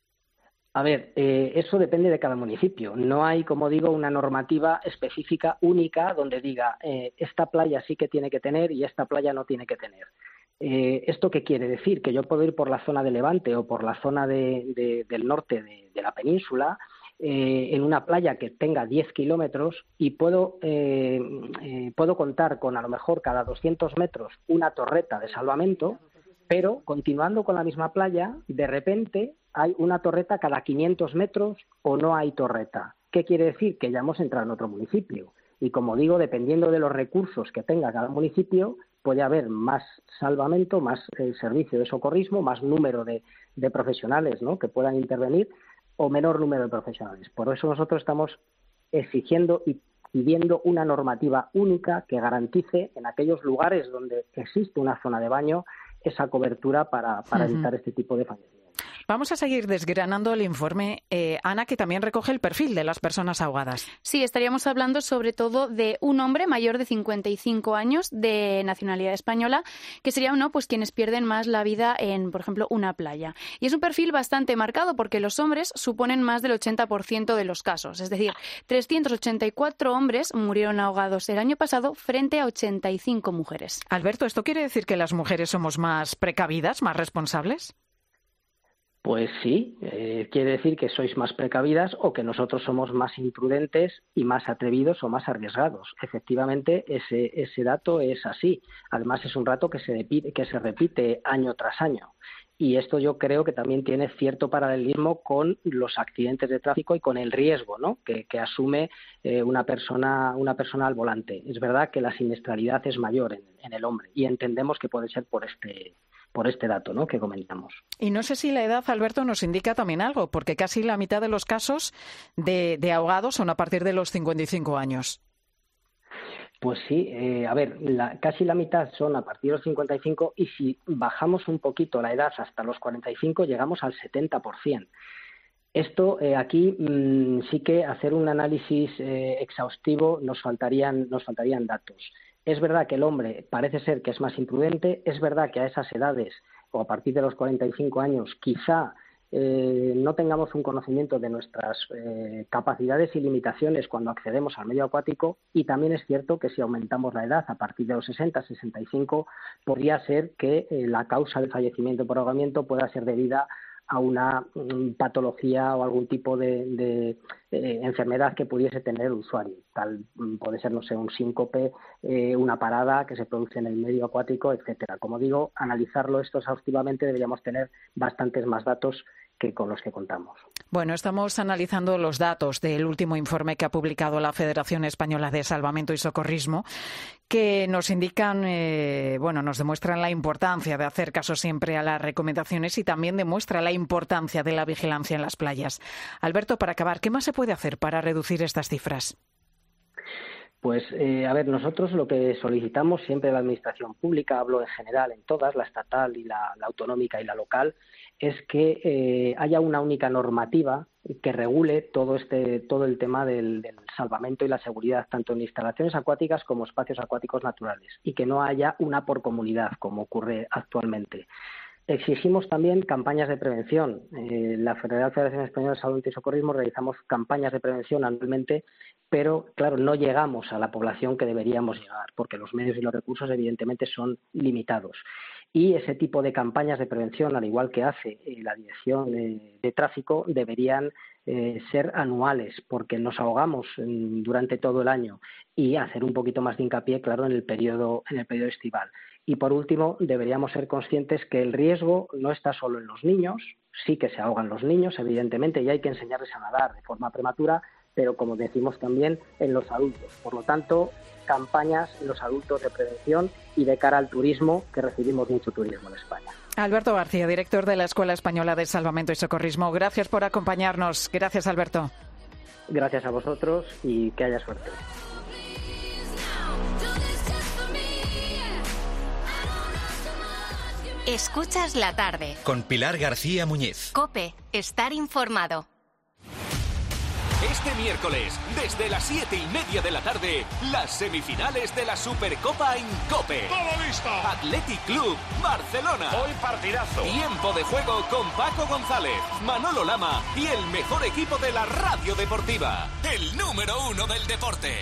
Eso depende de cada municipio. No hay, como digo, una normativa específica única donde diga esta playa sí que tiene que tener y esta playa no tiene que tener. ¿Esto qué quiere decir? Que yo puedo ir por la zona de Levante o por la zona del norte de la península en una playa que tenga 10 kilómetros y puedo contar con a lo mejor cada 200 metros una torreta de salvamento, pero continuando con la misma playa, de repente hay una torreta cada 500 metros o no hay torreta. ¿Qué quiere decir? Que ya hemos entrado en otro municipio. Y como digo, dependiendo de los recursos que tenga cada municipio, puede haber más salvamento, más servicio de socorrismo, más número de profesionales, ¿no?, que puedan intervenir o menor número de profesionales. Por eso nosotros estamos exigiendo y pidiendo una normativa única que garantice en aquellos lugares donde existe una zona de baño esa cobertura para evitar este tipo de fallecimientos. Vamos a seguir desgranando el informe, Ana, que también recoge el perfil de las personas ahogadas. Sí, estaríamos hablando sobre todo de un hombre mayor de 55 años de nacionalidad española, que sería pues quienes pierden más la vida en, por ejemplo, una playa. Y es un perfil bastante marcado porque los hombres suponen más del 80% de los casos. Es decir, 384 hombres murieron ahogados el año pasado frente a 85 mujeres. Alberto, ¿esto quiere decir que las mujeres somos más precavidas, más responsables? Pues sí, quiere decir que sois más precavidas o que nosotros somos más imprudentes y más atrevidos o más arriesgados. Efectivamente, ese dato es así. Además, es un dato que se repite año tras año. Y esto yo creo que también tiene cierto paralelismo con los accidentes de tráfico y con el riesgo, ¿no?, que asume una persona al volante. Es verdad que la siniestralidad es mayor en el hombre y entendemos que puede ser por este dato, ¿no?, que comentamos. Y no sé si la edad, Alberto, nos indica también algo, porque casi la mitad de los casos de ahogados son a partir de los 55 años. Pues sí, casi la mitad son a partir de los 55 y si bajamos un poquito la edad hasta los 45 llegamos al 70%. Esto aquí sí que hacer un análisis exhaustivo nos faltarían datos. Es verdad que el hombre parece ser que es más imprudente, es verdad que a esas edades o a partir de los 45 años quizá no tengamos un conocimiento de nuestras capacidades y limitaciones cuando accedemos al medio acuático, y también es cierto que si aumentamos la edad a partir de los 60, 65, podría ser que la causa del fallecimiento por ahogamiento pueda ser debida a una patología o algún tipo de enfermedad que pudiese tener el usuario. Tal puede ser, no sé, un síncope, una parada que se produce en el medio acuático, etcétera. Como digo, analizarlo esto exhaustivamente deberíamos tener bastantes más datos que con los que contamos. Bueno, estamos analizando los datos del último informe que ha publicado la Federación Española de Salvamento y Socorrismo, que nos indican, nos demuestran la importancia de hacer caso siempre a las recomendaciones y también demuestra la importancia de la vigilancia en las playas. Alberto, para acabar, ¿qué más se puede hacer para reducir estas cifras? Pues, nosotros lo que solicitamos siempre a la Administración Pública, hablo en general en todas, la estatal y la autonómica y la local, es que haya una única normativa que regule todo el tema del salvamento y la seguridad, tanto en instalaciones acuáticas como espacios acuáticos naturales, y que no haya una por comunidad, como ocurre actualmente. Exigimos también campañas de prevención. La Federación Española de Salvamento y Socorrismo realizamos campañas de prevención anualmente, pero, claro, no llegamos a la población que deberíamos llegar, porque los medios y los recursos, evidentemente, son limitados. Y ese tipo de campañas de prevención, al igual que hace la Dirección de Tráfico, deberían ser anuales, porque nos ahogamos durante todo el año, y hacer un poquito más de hincapié, claro, en el periodo estival. Y por último, deberíamos ser conscientes que el riesgo no está solo en los niños, sí que se ahogan los niños, evidentemente, y hay que enseñarles a nadar de forma prematura, pero como decimos también en los adultos. Por lo tanto, campañas en los adultos de prevención y de cara al turismo, que recibimos mucho turismo en España. Alberto García, director de la Escuela Española de Salvamento y Socorrismo. Gracias por acompañarnos. Gracias, Alberto. Gracias a vosotros y que haya suerte. Escuchas la tarde. Con Pilar García Muñiz. COPE. Estar informado. Este miércoles, desde las 7:30 de la tarde, las semifinales de la Supercopa en COPE. ¡Todo listo! Athletic Club, Barcelona. Hoy partidazo. Tiempo de juego con Paco González, Manolo Lama y el mejor equipo de la radio deportiva. El número 1 del deporte.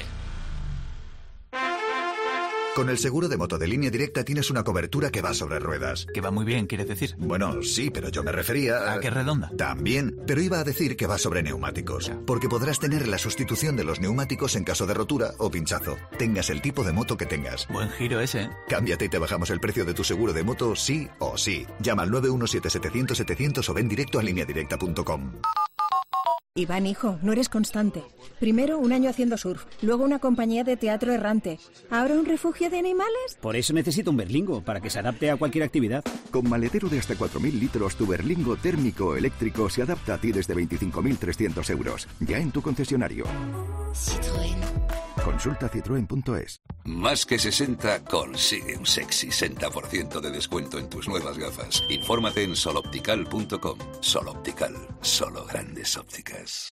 Con el seguro de moto de Línea Directa tienes una cobertura que va sobre ruedas. Que va muy bien, ¿quieres decir? Bueno, sí, pero yo me refería ¿A qué redonda? También, pero iba a decir que va sobre neumáticos. Porque podrás tener la sustitución de los neumáticos en caso de rotura o pinchazo. Tengas el tipo de moto que tengas. Buen giro ese, ¿eh? Cámbiate y te bajamos el precio de tu seguro de moto sí o sí. Llama al 917-700-700 o ven directo a lineadirecta.com. Iván, hijo, no eres constante. Primero un año haciendo surf, luego una compañía de teatro errante. ¿Ahora un refugio de animales? Por eso necesito un berlingo, para que se adapte a cualquier actividad. Con maletero de hasta 4.000 litros, tu berlingo térmico o eléctrico se adapta a ti desde 25.300 euros. Ya en tu concesionario. Citroën. Consulta citroen.es. Más que 60 consigue un sexy 60% de descuento en tus nuevas gafas. Infórmate en soloptical.com. Soloptical, solo grandes ópticas.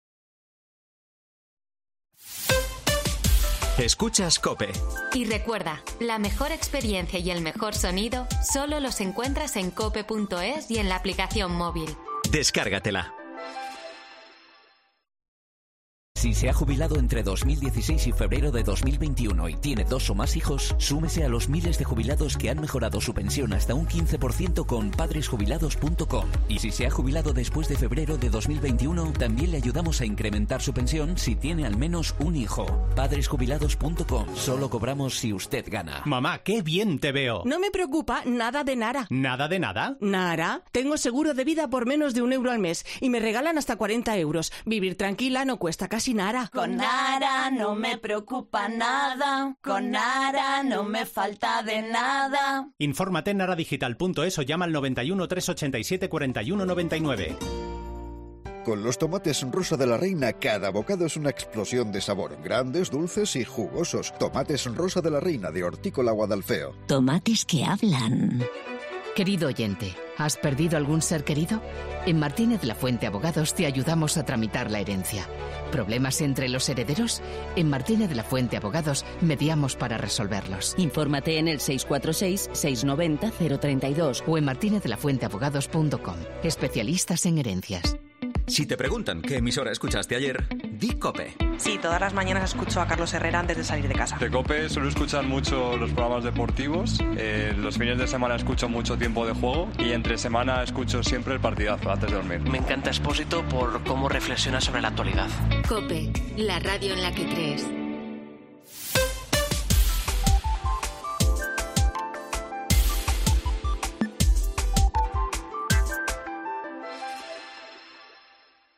Escuchas COPE. Y recuerda, la mejor experiencia y el mejor sonido solo los encuentras en cope.es y en la aplicación móvil. Descárgatela. Si se ha jubilado entre 2016 y febrero de 2021 y tiene 2 o más hijos, súmese a los miles de jubilados que han mejorado su pensión hasta un 15% con padresjubilados.com. Y si se ha jubilado después de febrero de 2021, también le ayudamos a incrementar su pensión si tiene al menos un hijo. Padresjubilados.com. Solo cobramos si usted gana. Mamá, qué bien te veo. No me preocupa nada de Nara. ¿Nada de nada? Nara. Tengo seguro de vida por menos de €1 al mes y me regalan hasta 40 euros. Vivir tranquila no cuesta casi Nara. Con Nara no me preocupa nada, con Nara no me falta de nada. Infórmate en naradigital.es o llama al 91 387 41 99. Con los tomates Rosa de la Reina, cada bocado es una explosión de sabor. Grandes, dulces y jugosos. Tomates Rosa de la Reina de Hortícola Guadalfeo. Tomates que hablan. Querido oyente, ¿has perdido algún ser querido? En Martínez La Fuente Abogados te ayudamos a tramitar la herencia. ¿Problemas entre los herederos? En Martínez La Fuente Abogados mediamos para resolverlos. Infórmate en el 646-690-032 o en martinezlafuenteabogados.com. Especialistas en herencias. Si te preguntan qué emisora escuchaste ayer, di COPE. Sí, todas las mañanas escucho a Carlos Herrera antes de salir de casa. De COPE suelo escuchar mucho los programas deportivos, los fines de semana escucho mucho Tiempo de Juego y entre semana escucho siempre el partidazo antes de dormir. Me encanta Expósito por cómo reflexiona sobre la actualidad. COPE, la radio en la que crees.